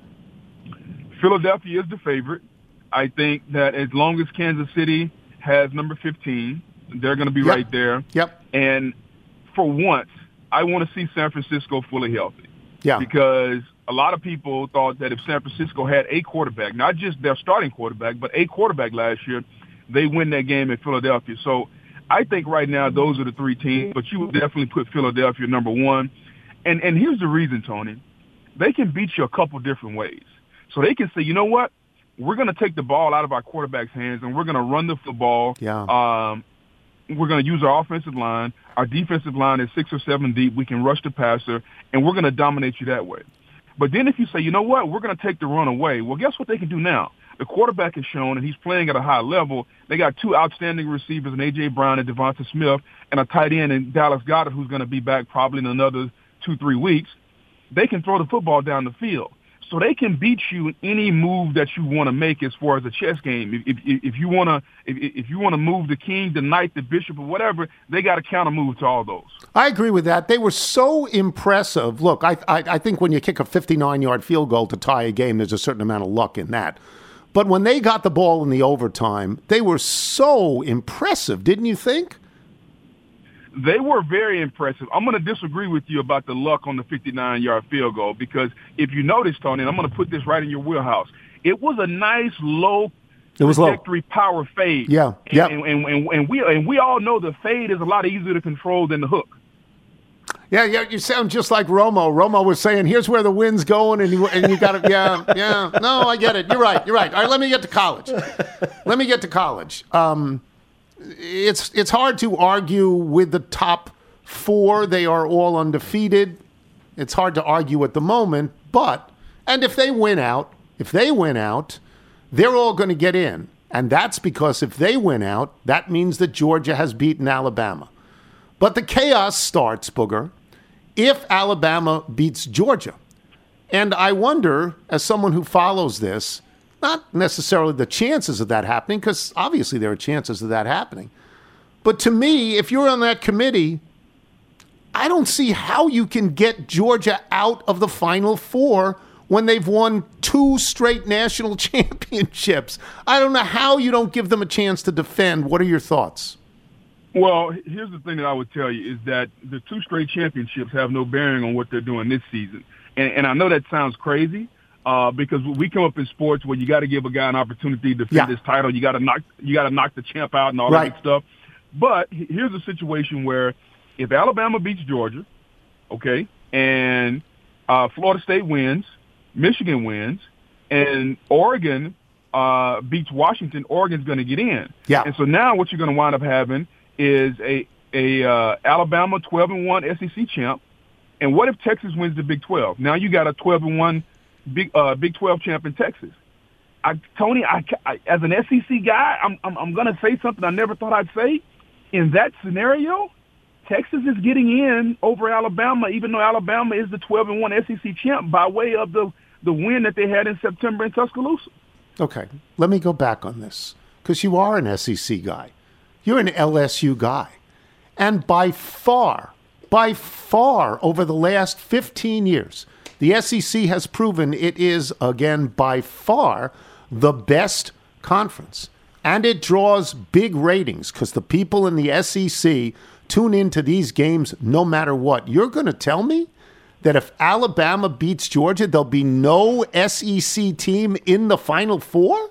Philadelphia is the favorite. I think that as long as Kansas City has number 15, they're going to be right there. Yep. And for once, I want to see San Francisco fully healthy. Yeah. Because a lot of people thought that if San Francisco had a quarterback, not just their starting quarterback, but a quarterback last year, they win that game in Philadelphia. So I think right now those are the three teams, but you would definitely put Philadelphia number one. And here's the reason, Tony. They can beat you a couple different ways. So they can say, you know what? We're going to take the ball out of our quarterback's hands, and we're going to run the football. Yeah. We're going to use our offensive line. Our defensive line is 6 or 7 deep. We can rush the passer, and we're going to dominate you that way. But then if you say, you know what, we're going to take the run away, well, guess what they can do now? The quarterback has shown, and he's playing at a high level. They got two outstanding receivers in A.J. Brown and Devonta Smith, and a tight end in Dallas Goedert who's going to be back probably in another 2-3 weeks. They can throw the football down the field. So they can beat you in any move that you want to make as far as a chess game. If you want to move the king, the knight, the bishop, or whatever, they got a counter move to all those. I agree with that. They were so impressive. Look, I think when you kick a 59-yard field goal to tie a game, there's a certain amount of luck in that. But when they got the ball in the overtime, they were so impressive, didn't you think? They were very impressive. I'm going to disagree with you about the luck on the 59-yard field goal because if you notice, Tony, and I'm going to put this right in your wheelhouse, it was a nice low trajectory power fade. Yeah, yeah. And we all know the fade is a lot easier to control than the hook. Yeah, you sound just like Romo. Romo was saying, "Here's where the wind's going," and you got to, yeah. No, I get it. You're right. All right, let me get to college. It's hard to argue with the top four. They are all undefeated. It's hard to argue at the moment, and if they win out, they're all going to get in. And that's because if they win out, that means that Georgia has beaten Alabama. But the chaos starts, Booger, if Alabama beats Georgia. And I wonder, as someone who follows this, not necessarily the chances of that happening, because obviously there are chances of that happening. But to me, if you're on that committee, I don't see how you can get Georgia out of the Final Four when they've won 2 straight national championships. I don't know how you don't give them a chance to defend. What are your thoughts? Well, here's the thing that I would tell you is that the 2 straight championships have no bearing on what they're doing this season. And I know that sounds crazy because we come up in sports where you got to give a guy an opportunity to defend his title. You got to knock the champ out and all that good stuff. But here's a situation where if Alabama beats Georgia, okay, and Florida State wins, Michigan wins, and Oregon beats Washington, Oregon's going to get in. Yeah. And so now what you're going to wind up having is a Alabama 12-1 SEC champ. And what if Texas wins the Big 12? Now you got a 12-1 Big 12 champ in Texas. Tony, as an SEC guy, I'm going to say something I never thought I'd say. In that scenario, Texas is getting in over Alabama, even though Alabama is the 12-1 SEC champ by way of the win that they had in September in Tuscaloosa. Okay, let me go back on this because you are an SEC guy. You're an LSU guy. And by far, over the last 15 years, the SEC has proven it is, again, by far the best conference. And it draws big ratings because the people in the SEC tune into these games no matter what. You're going to tell me that if Alabama beats Georgia, there'll be no SEC team in the Final Four?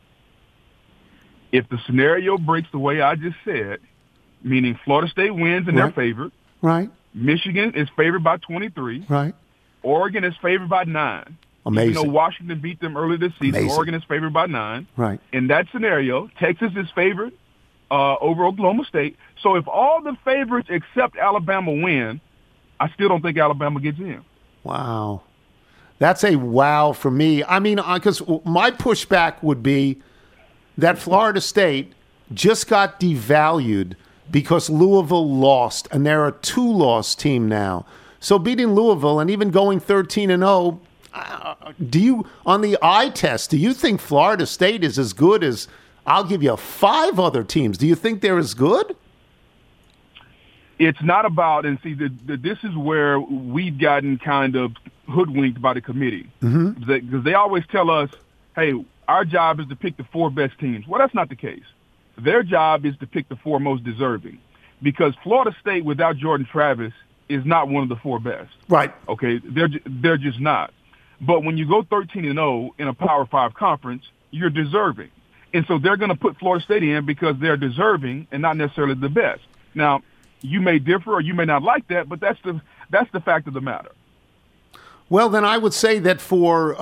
If the scenario breaks the way I just said, meaning Florida State wins and they're favored. Right. Michigan is favored by 23. Right. Oregon is favored by 9. Amazing. Even though Washington beat them earlier this season, Amazing. Oregon is favored by 9. Right. In that scenario, Texas is favored over Oklahoma State. So if all the favorites except Alabama win, I still don't think Alabama gets in. Wow. That's a wow for me. I mean, because my pushback would be that Florida State just got devalued because Louisville lost, and they're a 2-loss team now. So beating Louisville and even going 13-0, do you, on the eye test, do you think Florida State is as good as, I'll give you 5 other teams? Do you think they're as good? It's not about, and see, this is where we've gotten kind of hoodwinked by the committee. Because they always tell us, hey, our job is to pick the 4 best teams. Well, that's not the case. Their job is to pick the 4 most deserving. Because Florida State without Jordan Travis is not one of the 4 best. Right. Okay, they're just not. But when you go 13-0 in a Power 5 conference, you're deserving. And so they're going to put Florida State in because they're deserving and not necessarily the best. Now, you may differ or you may not like that, but that's the fact of the matter. Well, then I would say that for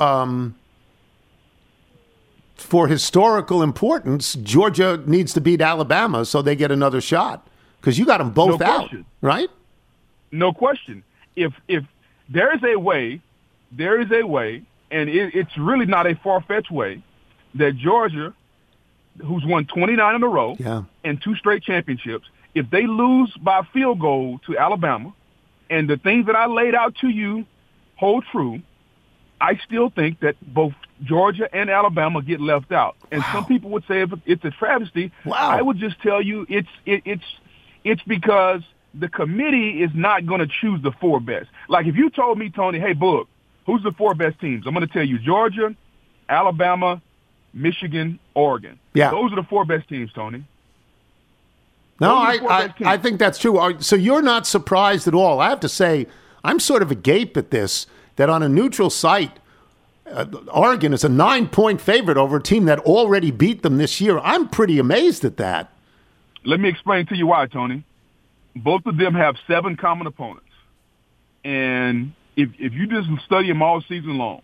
historical importance, Georgia needs to beat Alabama so they get another shot because you got them both out, right? No question. If there is a way, and it's really not a far-fetched way, that Georgia, who's won 29 in a row and 2 straight championships, if they lose by field goal to Alabama, and the things that I laid out to you hold true, I still think that both Georgia and Alabama get left out. And some people would say it's a travesty. I would just tell you it's because the committee is not going to choose the 4 best. Like if you told me, Tony, hey, Boog, who's the 4 best teams? I'm going to tell you Georgia, Alabama, Michigan, Oregon. Yeah. Those are the 4 best teams, Tony. No, I think that's true. So you're not surprised at all. I have to say, I'm sort of agape at this, that on a neutral site, Oregon is a 9-point favorite over a team that already beat them this year. I'm pretty amazed at that. Let me explain to you why, Tony. Both of them have 7 common opponents. And if you just study them all season long,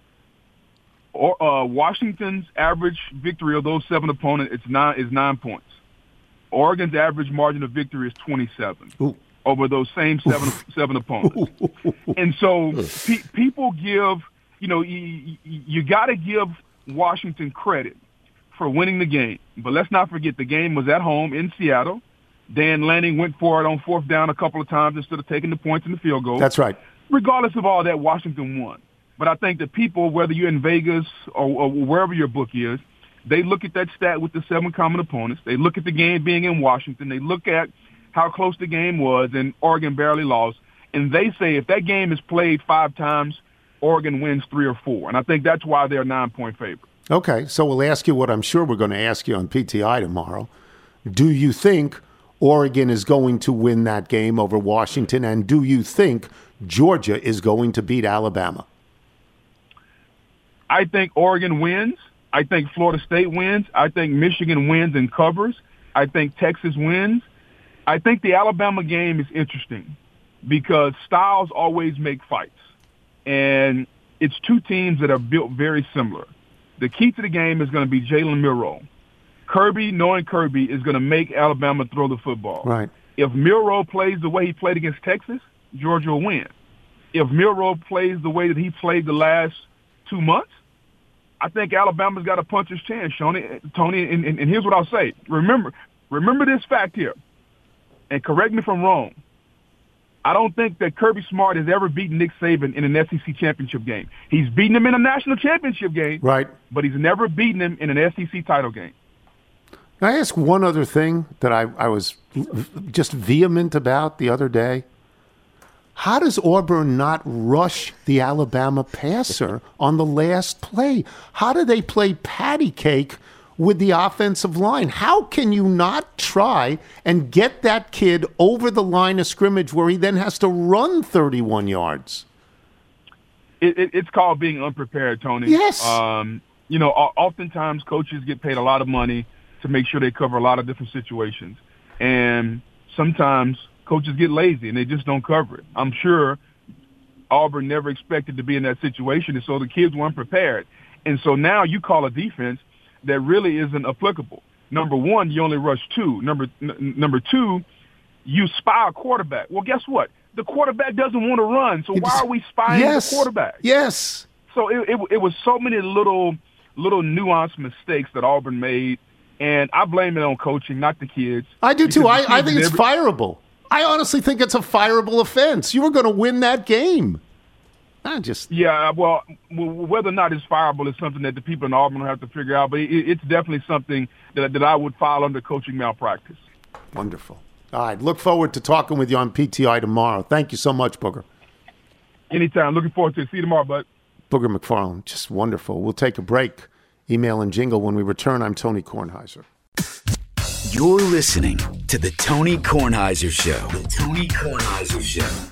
Washington's average victory of those 7 opponents is 9 points. Oregon's average margin of victory is 27 over those same 7 opponents. And so people give, you got to give Washington credit for winning the game. But let's not forget the game was at home in Seattle. Dan Lanning went for it on 4th down a couple of times instead of taking the points in the field goal. That's right. Regardless of all that, Washington won. But I think that people, whether you're in Vegas or wherever your book is, they look at that stat with the 7 common opponents. They look at the game being in Washington. They look at how close the game was, and Oregon barely lost. And they say if that game is played 5 times, Oregon wins 3 or 4. And I think that's why they're a 9-point favorite. Okay, so we'll ask you what I'm sure we're going to ask you on PTI tomorrow. Do you think Oregon is going to win that game over Washington? And do you think Georgia is going to beat Alabama? I think Oregon wins. I think Florida State wins. I think Michigan wins and covers. I think Texas wins. I think the Alabama game is interesting because styles always make fights. And it's two teams that are built very similar. The key to the game is going to be Jalen Milroe. Kirby, knowing Kirby, is going to make Alabama throw the football. Right. If Milroe plays the way he played against Texas, Georgia will win. If Milroe plays the way that he played the last 2 months, I think Alabama's got a puncher's chance, Tony. And here's what I'll say. Remember this fact here, and correct me if I'm wrong. I don't think that Kirby Smart has ever beaten Nick Saban in an SEC championship game. He's beaten him in a national championship game, right? But he's never beaten him in an SEC title game. Can I ask one other thing that I was just vehement about the other day? How does Auburn not rush the Alabama passer on the last play? How do they play patty cake with the offensive line? How can you not try and get that kid over the line of scrimmage where he then has to run 31 yards? It's called being unprepared, Tony. Yes. Oftentimes coaches get paid a lot of money to make sure they cover a lot of different situations. And sometimes coaches get lazy and they just don't cover it. I'm sure Auburn never expected to be in that situation, and so the kids were unprepared. And so now you call a defense that really isn't applicable. Number one, you only rush two. Number two, you spy a quarterback. Well, guess what? The quarterback doesn't want to run, so why are we spying the quarterback? Yes. So it was so many little nuanced mistakes that Auburn made, and I blame it on coaching, not the kids. I do too. I think it's fireable. I honestly think it's a fireable offense. You were going to win that game. Yeah, well, whether or not it's fireable is something that the people in Auburn will have to figure out, but it's definitely something that I would file under coaching malpractice. Wonderful. All right, look forward to talking with you on PTI tomorrow. Thank you so much, Booger. Anytime. Looking forward to it. See you tomorrow, bud. Booger McFarland, just wonderful. We'll take a break. Email and jingle when we return. I'm Tony Kornheiser. You're listening to The Tony Kornheiser Show. The Tony Kornheiser Show.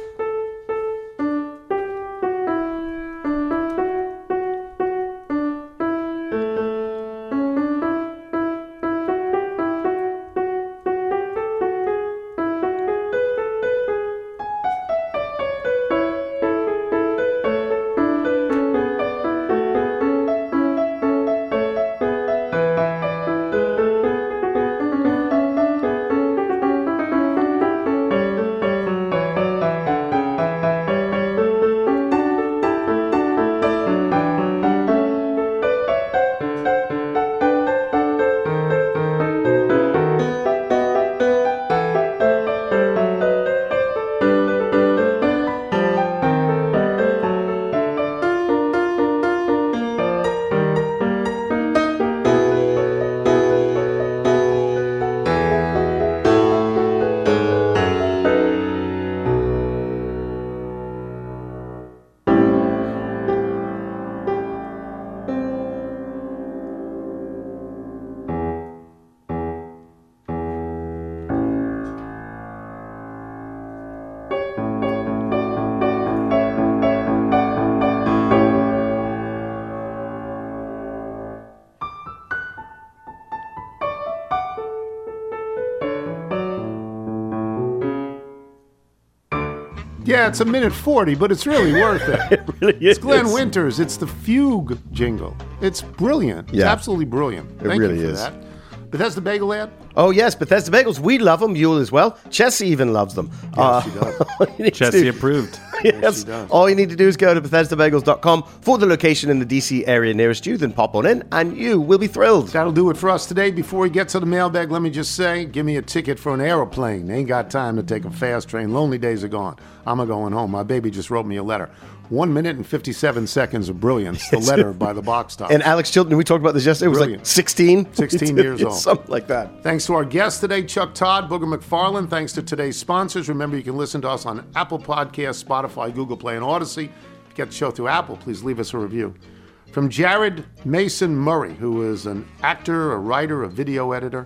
Yeah, it's 1:40, but it's really worth it. It really is. It's Glenn Winters. It's the Fugue jingle. It's brilliant. It's absolutely brilliant. Thank really you for is. that. Bethesda Bagel ad? Oh, yes, Bethesda Bagels. We love them. You as well. Chessie even loves them. Yes, she does. Chessie approved. Yes. All you need to do is go to BethesdaBagels.com for the location in the D.C. area nearest you, then pop on in, and you will be thrilled. That'll do it for us today. Before we get to the mailbag, let me just say, give me a ticket for an aeroplane. Ain't got time to take a fast train. Lonely days are gone. I'm going home. My baby just wrote me a letter. 1 minute and 57 seconds of brilliance. The letter by the box top. And Alex Chilton, we talked about this yesterday, was like 16? 16 years old. Something like that. Thanks to our guest today, Chuck Todd, Booger McFarland. Thanks to today's sponsors. Remember, you can listen to us on Apple Podcasts, Spotify, Google Play, and Odyssey. If you get the show through Apple, please leave us a review. From Jared Mason Murray, who is an actor, a writer, a video editor.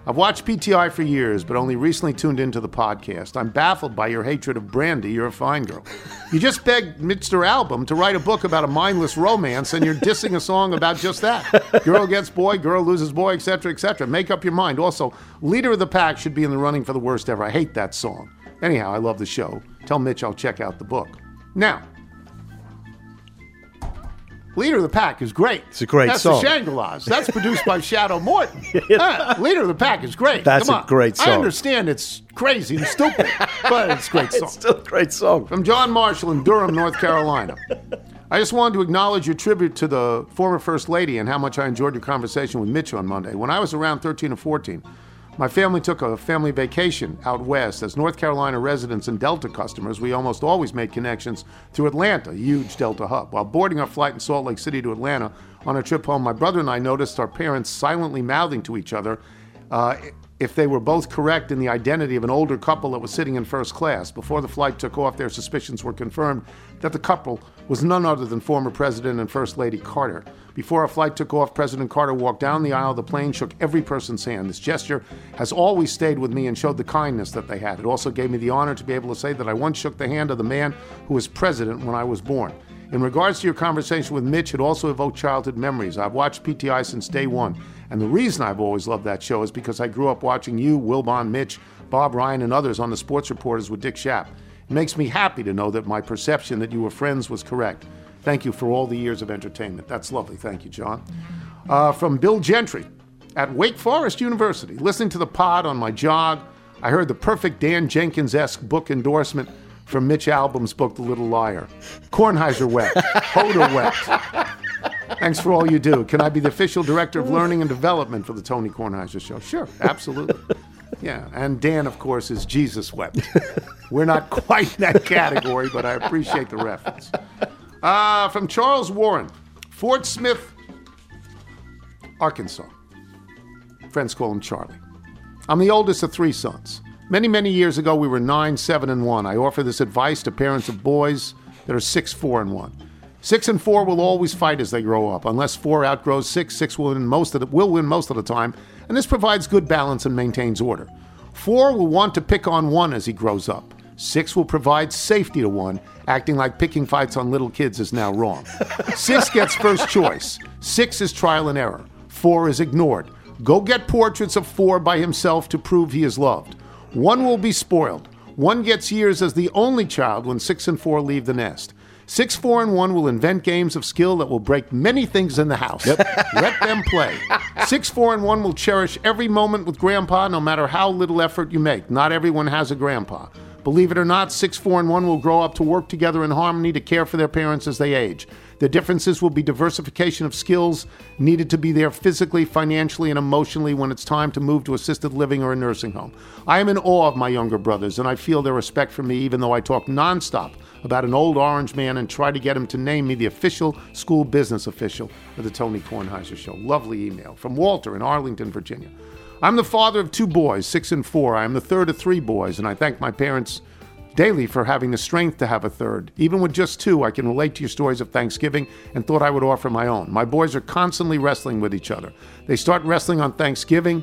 I've watched PTI for years, but only recently tuned into the podcast. I'm baffled by your hatred of Brandy. You're a fine girl. You just begged Mr. Album to write a book about a mindless romance, and you're dissing a song about just that. Girl gets boy, girl loses boy, etc., etc. Make up your mind. Also, Leader of the Pack should be in the running for the worst ever. I hate that song. Anyhow, I love the show. Tell Mitch I'll check out the book. Now, Leader of the Pack is great. It's a great song. That's the Shangri-Las. That's produced by Shadow Morton. Leader of the Pack is great. That's Come on. a great song. I understand it's crazy and stupid, but it's a great song. It's still a great song. From John Marshall in Durham, North Carolina. I just wanted to acknowledge your tribute to the former First Lady and how much I enjoyed your conversation with Mitch on Monday. When I was around 13 or 14, my family took a family vacation out west. As North Carolina residents and Delta customers, we almost always made connections through Atlanta, a huge Delta hub. While boarding our flight in Salt Lake City to Atlanta on our trip home, my brother and I noticed our parents silently mouthing to each other if they were both correct in the identity of an older couple that was sitting in first class. Before the flight took off, their suspicions were confirmed that the couple was none other than former President and First Lady Carter. Before our flight took off, President Carter walked down the aisle of the plane, shook every person's hand. This gesture has always stayed with me and showed the kindness that they had. It also gave me the honor to be able to say that I once shook the hand of the man who was president when I was born. In regards to your conversation with Mitch, it also evoked childhood memories. I've watched PTI since day one, and the reason I've always loved that show is because I grew up watching you, Wilbon, Mitch, Bob Ryan, and others on the Sports Reporters with Dick Schaap. It makes me happy to know that my perception that you were friends was correct. Thank you for all the years of entertainment. That's lovely. Thank you, John. From Bill Gentry at Wake Forest University. Listening to the pod on my jog, I heard the perfect Dan Jenkins-esque book endorsement from Mitch Albom's book, The Little Liar. Kornheiser wept. Hoda wept. Thanks for all you do. Can I be the official director of learning and development for the Tony Kornheiser Show? Sure, absolutely. Yeah, and Dan, of course, is Jesus wept. We're not quite in that category, but I appreciate the reference. From Charles Warren, Fort Smith, Arkansas. Friends call him Charlie. I'm the oldest of three sons. Many, many years ago, we were 9, 7, and 1. I offer this advice to parents of boys that are 6, 4, and 1. 6 and 4 will always fight as they grow up. Unless 4 outgrows 6, 6 will win most of the time, and this provides good balance and maintains order. 4 will want to pick on 1 as he grows up. 6 will provide safety to 1, acting like picking fights on little kids is now wrong. 6 gets first choice. 6 is trial and error. 4 is ignored. Go get portraits of 4 by himself to prove he is loved. 1 will be spoiled. 1 gets years as the only child when 6 and 4 leave the nest. 6, 4, and 1 will invent games of skill that will break many things in the house. Yep. Let them play. 6, 4, and 1 will cherish every moment with Grandpa, no matter how little effort you make. Not everyone has a grandpa. Believe it or not, 6, 4, and 1 will grow up to work together in harmony to care for their parents as they age. The differences will be diversification of skills needed to be there physically, financially, and emotionally when it's time to move to assisted living or a nursing home. I am in awe of my younger brothers, and I feel their respect for me, even though I talk nonstop about an old orange man and try to get him to name me the official school business official of the Tony Kornheiser Show. Lovely email from Walter in Arlington, Virginia. I'm the father of 2 boys, 6 and 4. I am the third of 3 boys, and I thank my parents daily for having the strength to have a third. Even with just 2, I can relate to your stories of Thanksgiving and thought I would offer my own. My boys are constantly wrestling with each other. They started wrestling on Thanksgiving.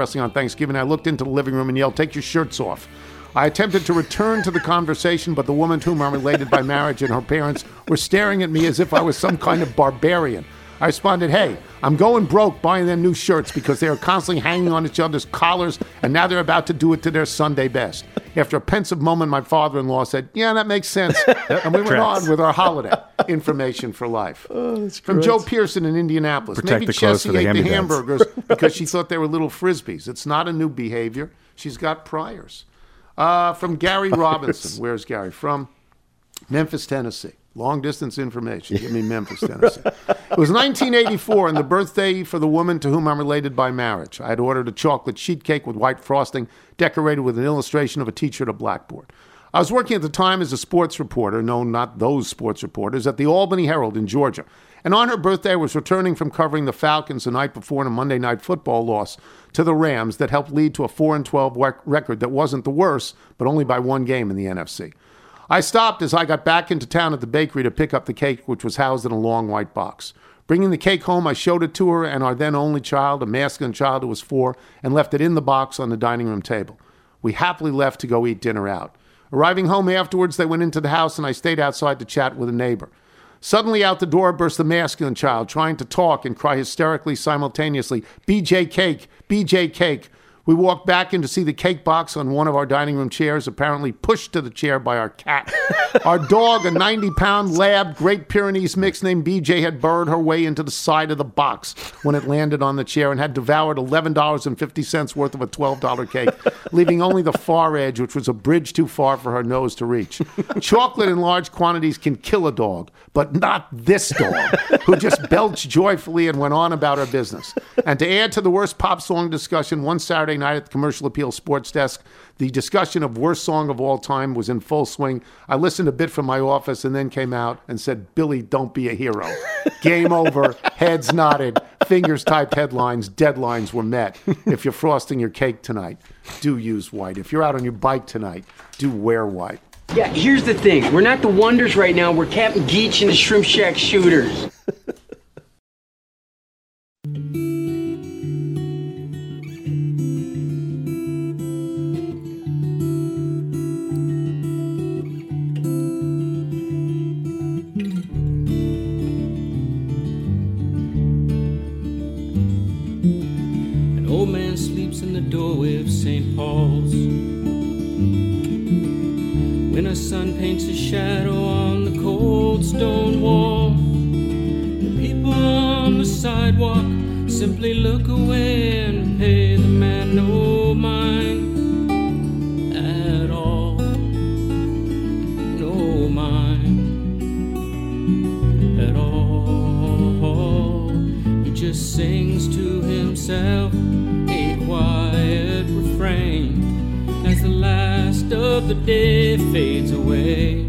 I looked into the living room and yelled, "Take your shirts off." I attempted to return to the conversation, but the woman to whom I'm related by marriage and her parents were staring at me as if I was some kind of barbarian. I responded, "Hey, I'm going broke buying them new shirts because they are constantly hanging on each other's collars, and now they're about to do it to their Sunday best." After a pensive moment, my father-in-law said, "Yeah, that makes sense." And we went on with our holiday information for life. From Joe Pearson in Indianapolis. Protect Maybe the clothes Chessie for the ate the hand-me-downs. hamburgers because she thought they were little Frisbees. It's not a new behavior. She's got priors. From Gary Robinson. Where's Gary? From Memphis, Tennessee. Long distance information. Give me Memphis, Tennessee. It was 1984 and the birthday for the woman to whom I'm related by marriage. I had ordered a chocolate sheet cake with white frosting decorated with an illustration of a teacher at a blackboard. I was working at the time as a sports reporter, no, not those sports reporters, at the Albany Herald in Georgia. And on her birthday, I was returning from covering the Falcons the night before in a Monday Night Football loss to the Rams that helped lead to a 4-12 record that wasn't the worst, but only by 1 game in the NFC. I stopped as I got back into town at the bakery to pick up the cake, which was housed in a long white box. Bringing the cake home, I showed it to her and our then only child, a masculine child who was 4, and left it in the box on the dining room table. We happily left to go eat dinner out. Arriving home afterwards, they went into the house and I stayed outside to chat with a neighbor. Suddenly out the door burst the masculine child, trying to talk and cry hysterically simultaneously, BJ Cake, BJ Cake. We walked back in to see the cake box on one of our dining room chairs, apparently pushed to the chair by our cat. Our dog, a 90-pound lab Great Pyrenees mix named BJ, had burrowed her way into the side of the box when it landed on the chair and had devoured $11.50 worth of a $12 cake, leaving only the far edge, which was a bridge too far for her nose to reach. Chocolate in large quantities can kill a dog, but not this dog, who just belched joyfully and went on about her business. And to add to the worst pop song discussion, one Saturday night at the Commercial Appeal Sports Desk, the discussion of worst song of all time was in full swing. I listened a bit from my office and then came out and said, Billy, don't be a hero. Game over, heads nodded, fingers typed headlines, deadlines were met. If you're frosting your cake tonight, do use white. If you're out on your bike tonight, do wear white. Yeah, here's the thing. We're not the Wonders right now. We're Captain Geach and the Shrimp Shack Shooters. An old man sleeps in the doorway of St. Paul's. When a sun paints a shadow on the cold stone wall, the people on the sidewalk simply look away and pay the man no mind at all. No mind at all. He just sings to himself a quiet refrain as the last of the day fades away.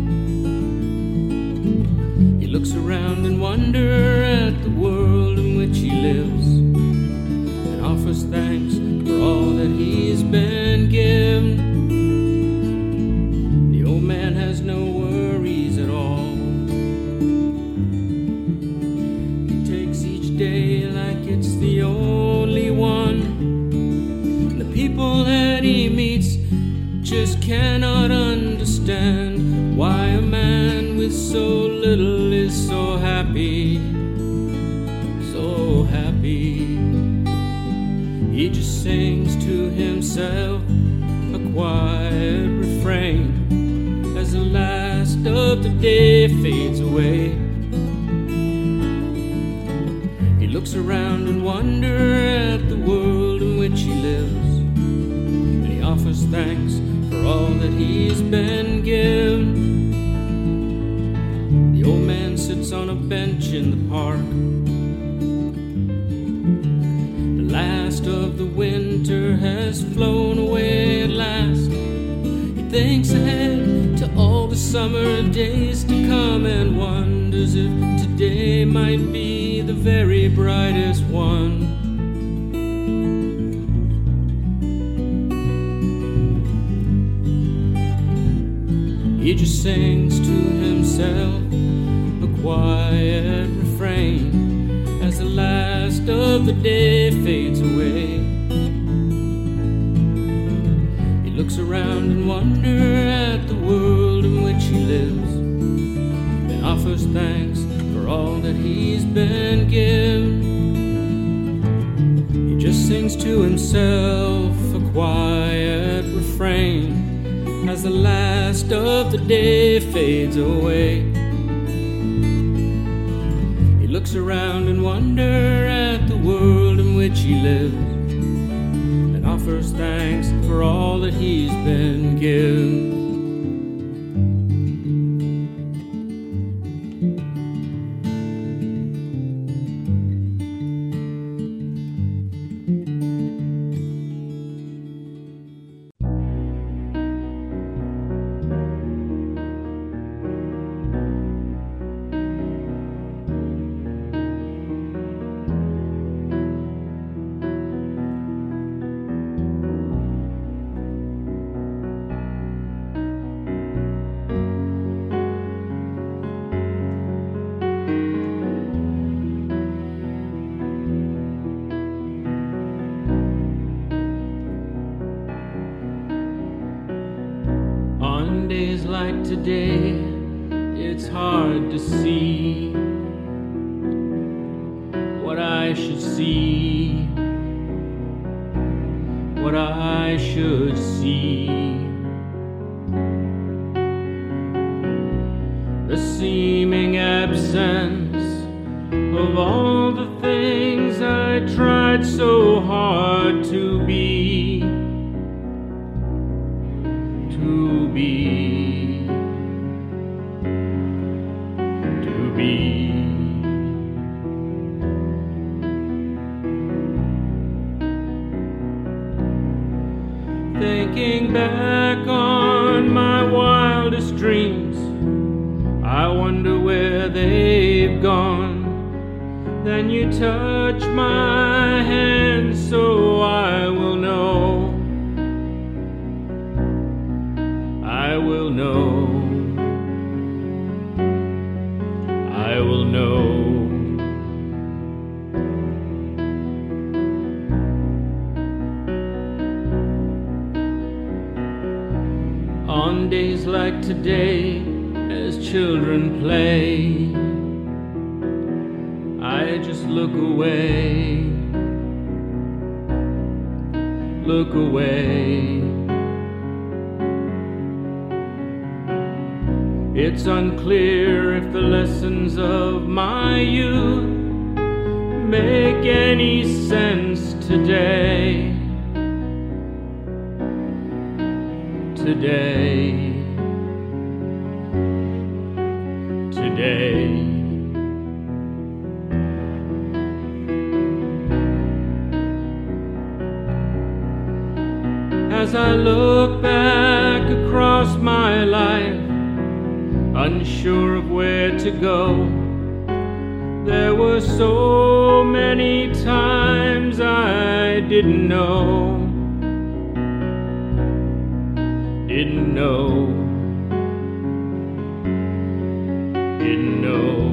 He looks around and wonders at the world in which he lives and offers thanks for all that he's been given. The old man has no worries at all. He takes each day like it's the only one. The people that he meets just cannot understand why a man with so little is so happy, so happy. He just sings to himself a quiet refrain as the last of the day fades away. He looks around and wonders at the world in which he lives, and he offers thanks for all that he's been given. The old man sits on a bench in the park. The last of the winter has flown away at last. He thinks ahead to all the summer days to come and wonders if today might be the very brightest one. He just sings to himself a quiet refrain as the last of the day fades away. He looks around and wonders at the world in which he lives and offers thanks for all that he's been given. He just sings to himself a quiet refrain as the last of the day fades away. He looks around and wonders at the world in which he lives and offers thanks for all that he's been given. like today, it's hard to see what I should see, what I should see. The seeming absence of all the things I tried so hard to be, to be, to be. Thinking back on my wildest dreams, I wonder where they've gone. Then you touch my hand so I will know, I will know, I will know. On days like today, as children play, I just look away, look away. It's unclear if the lessons of my youth make any sense today, today, today. As I look back across my life, unsure of where to go, there were so many times I didn't know, didn't know, didn't know.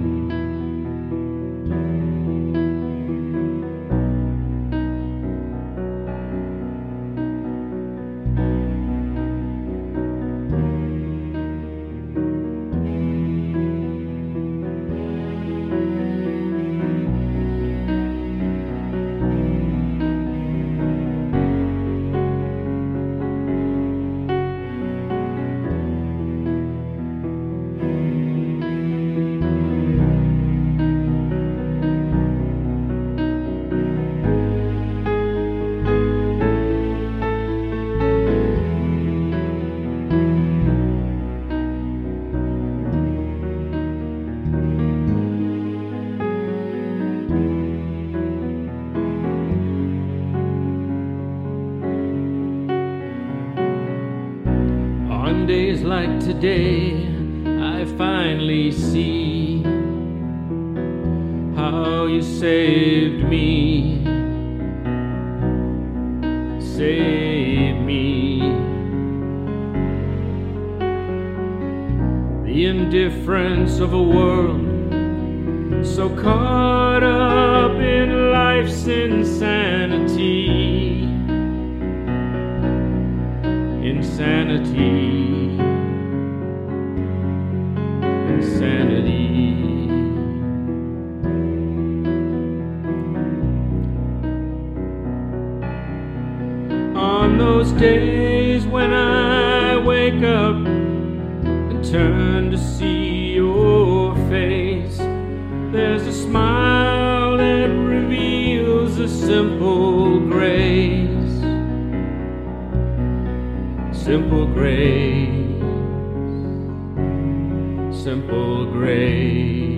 On days like today, I finally see how you saved me, saved me. The indifference of a world so caught up in life's insanity, insanity, insanity. On those days when I wake up and turn to see your face, there's a smile that reveals a simple grace, simple grace, simple grace.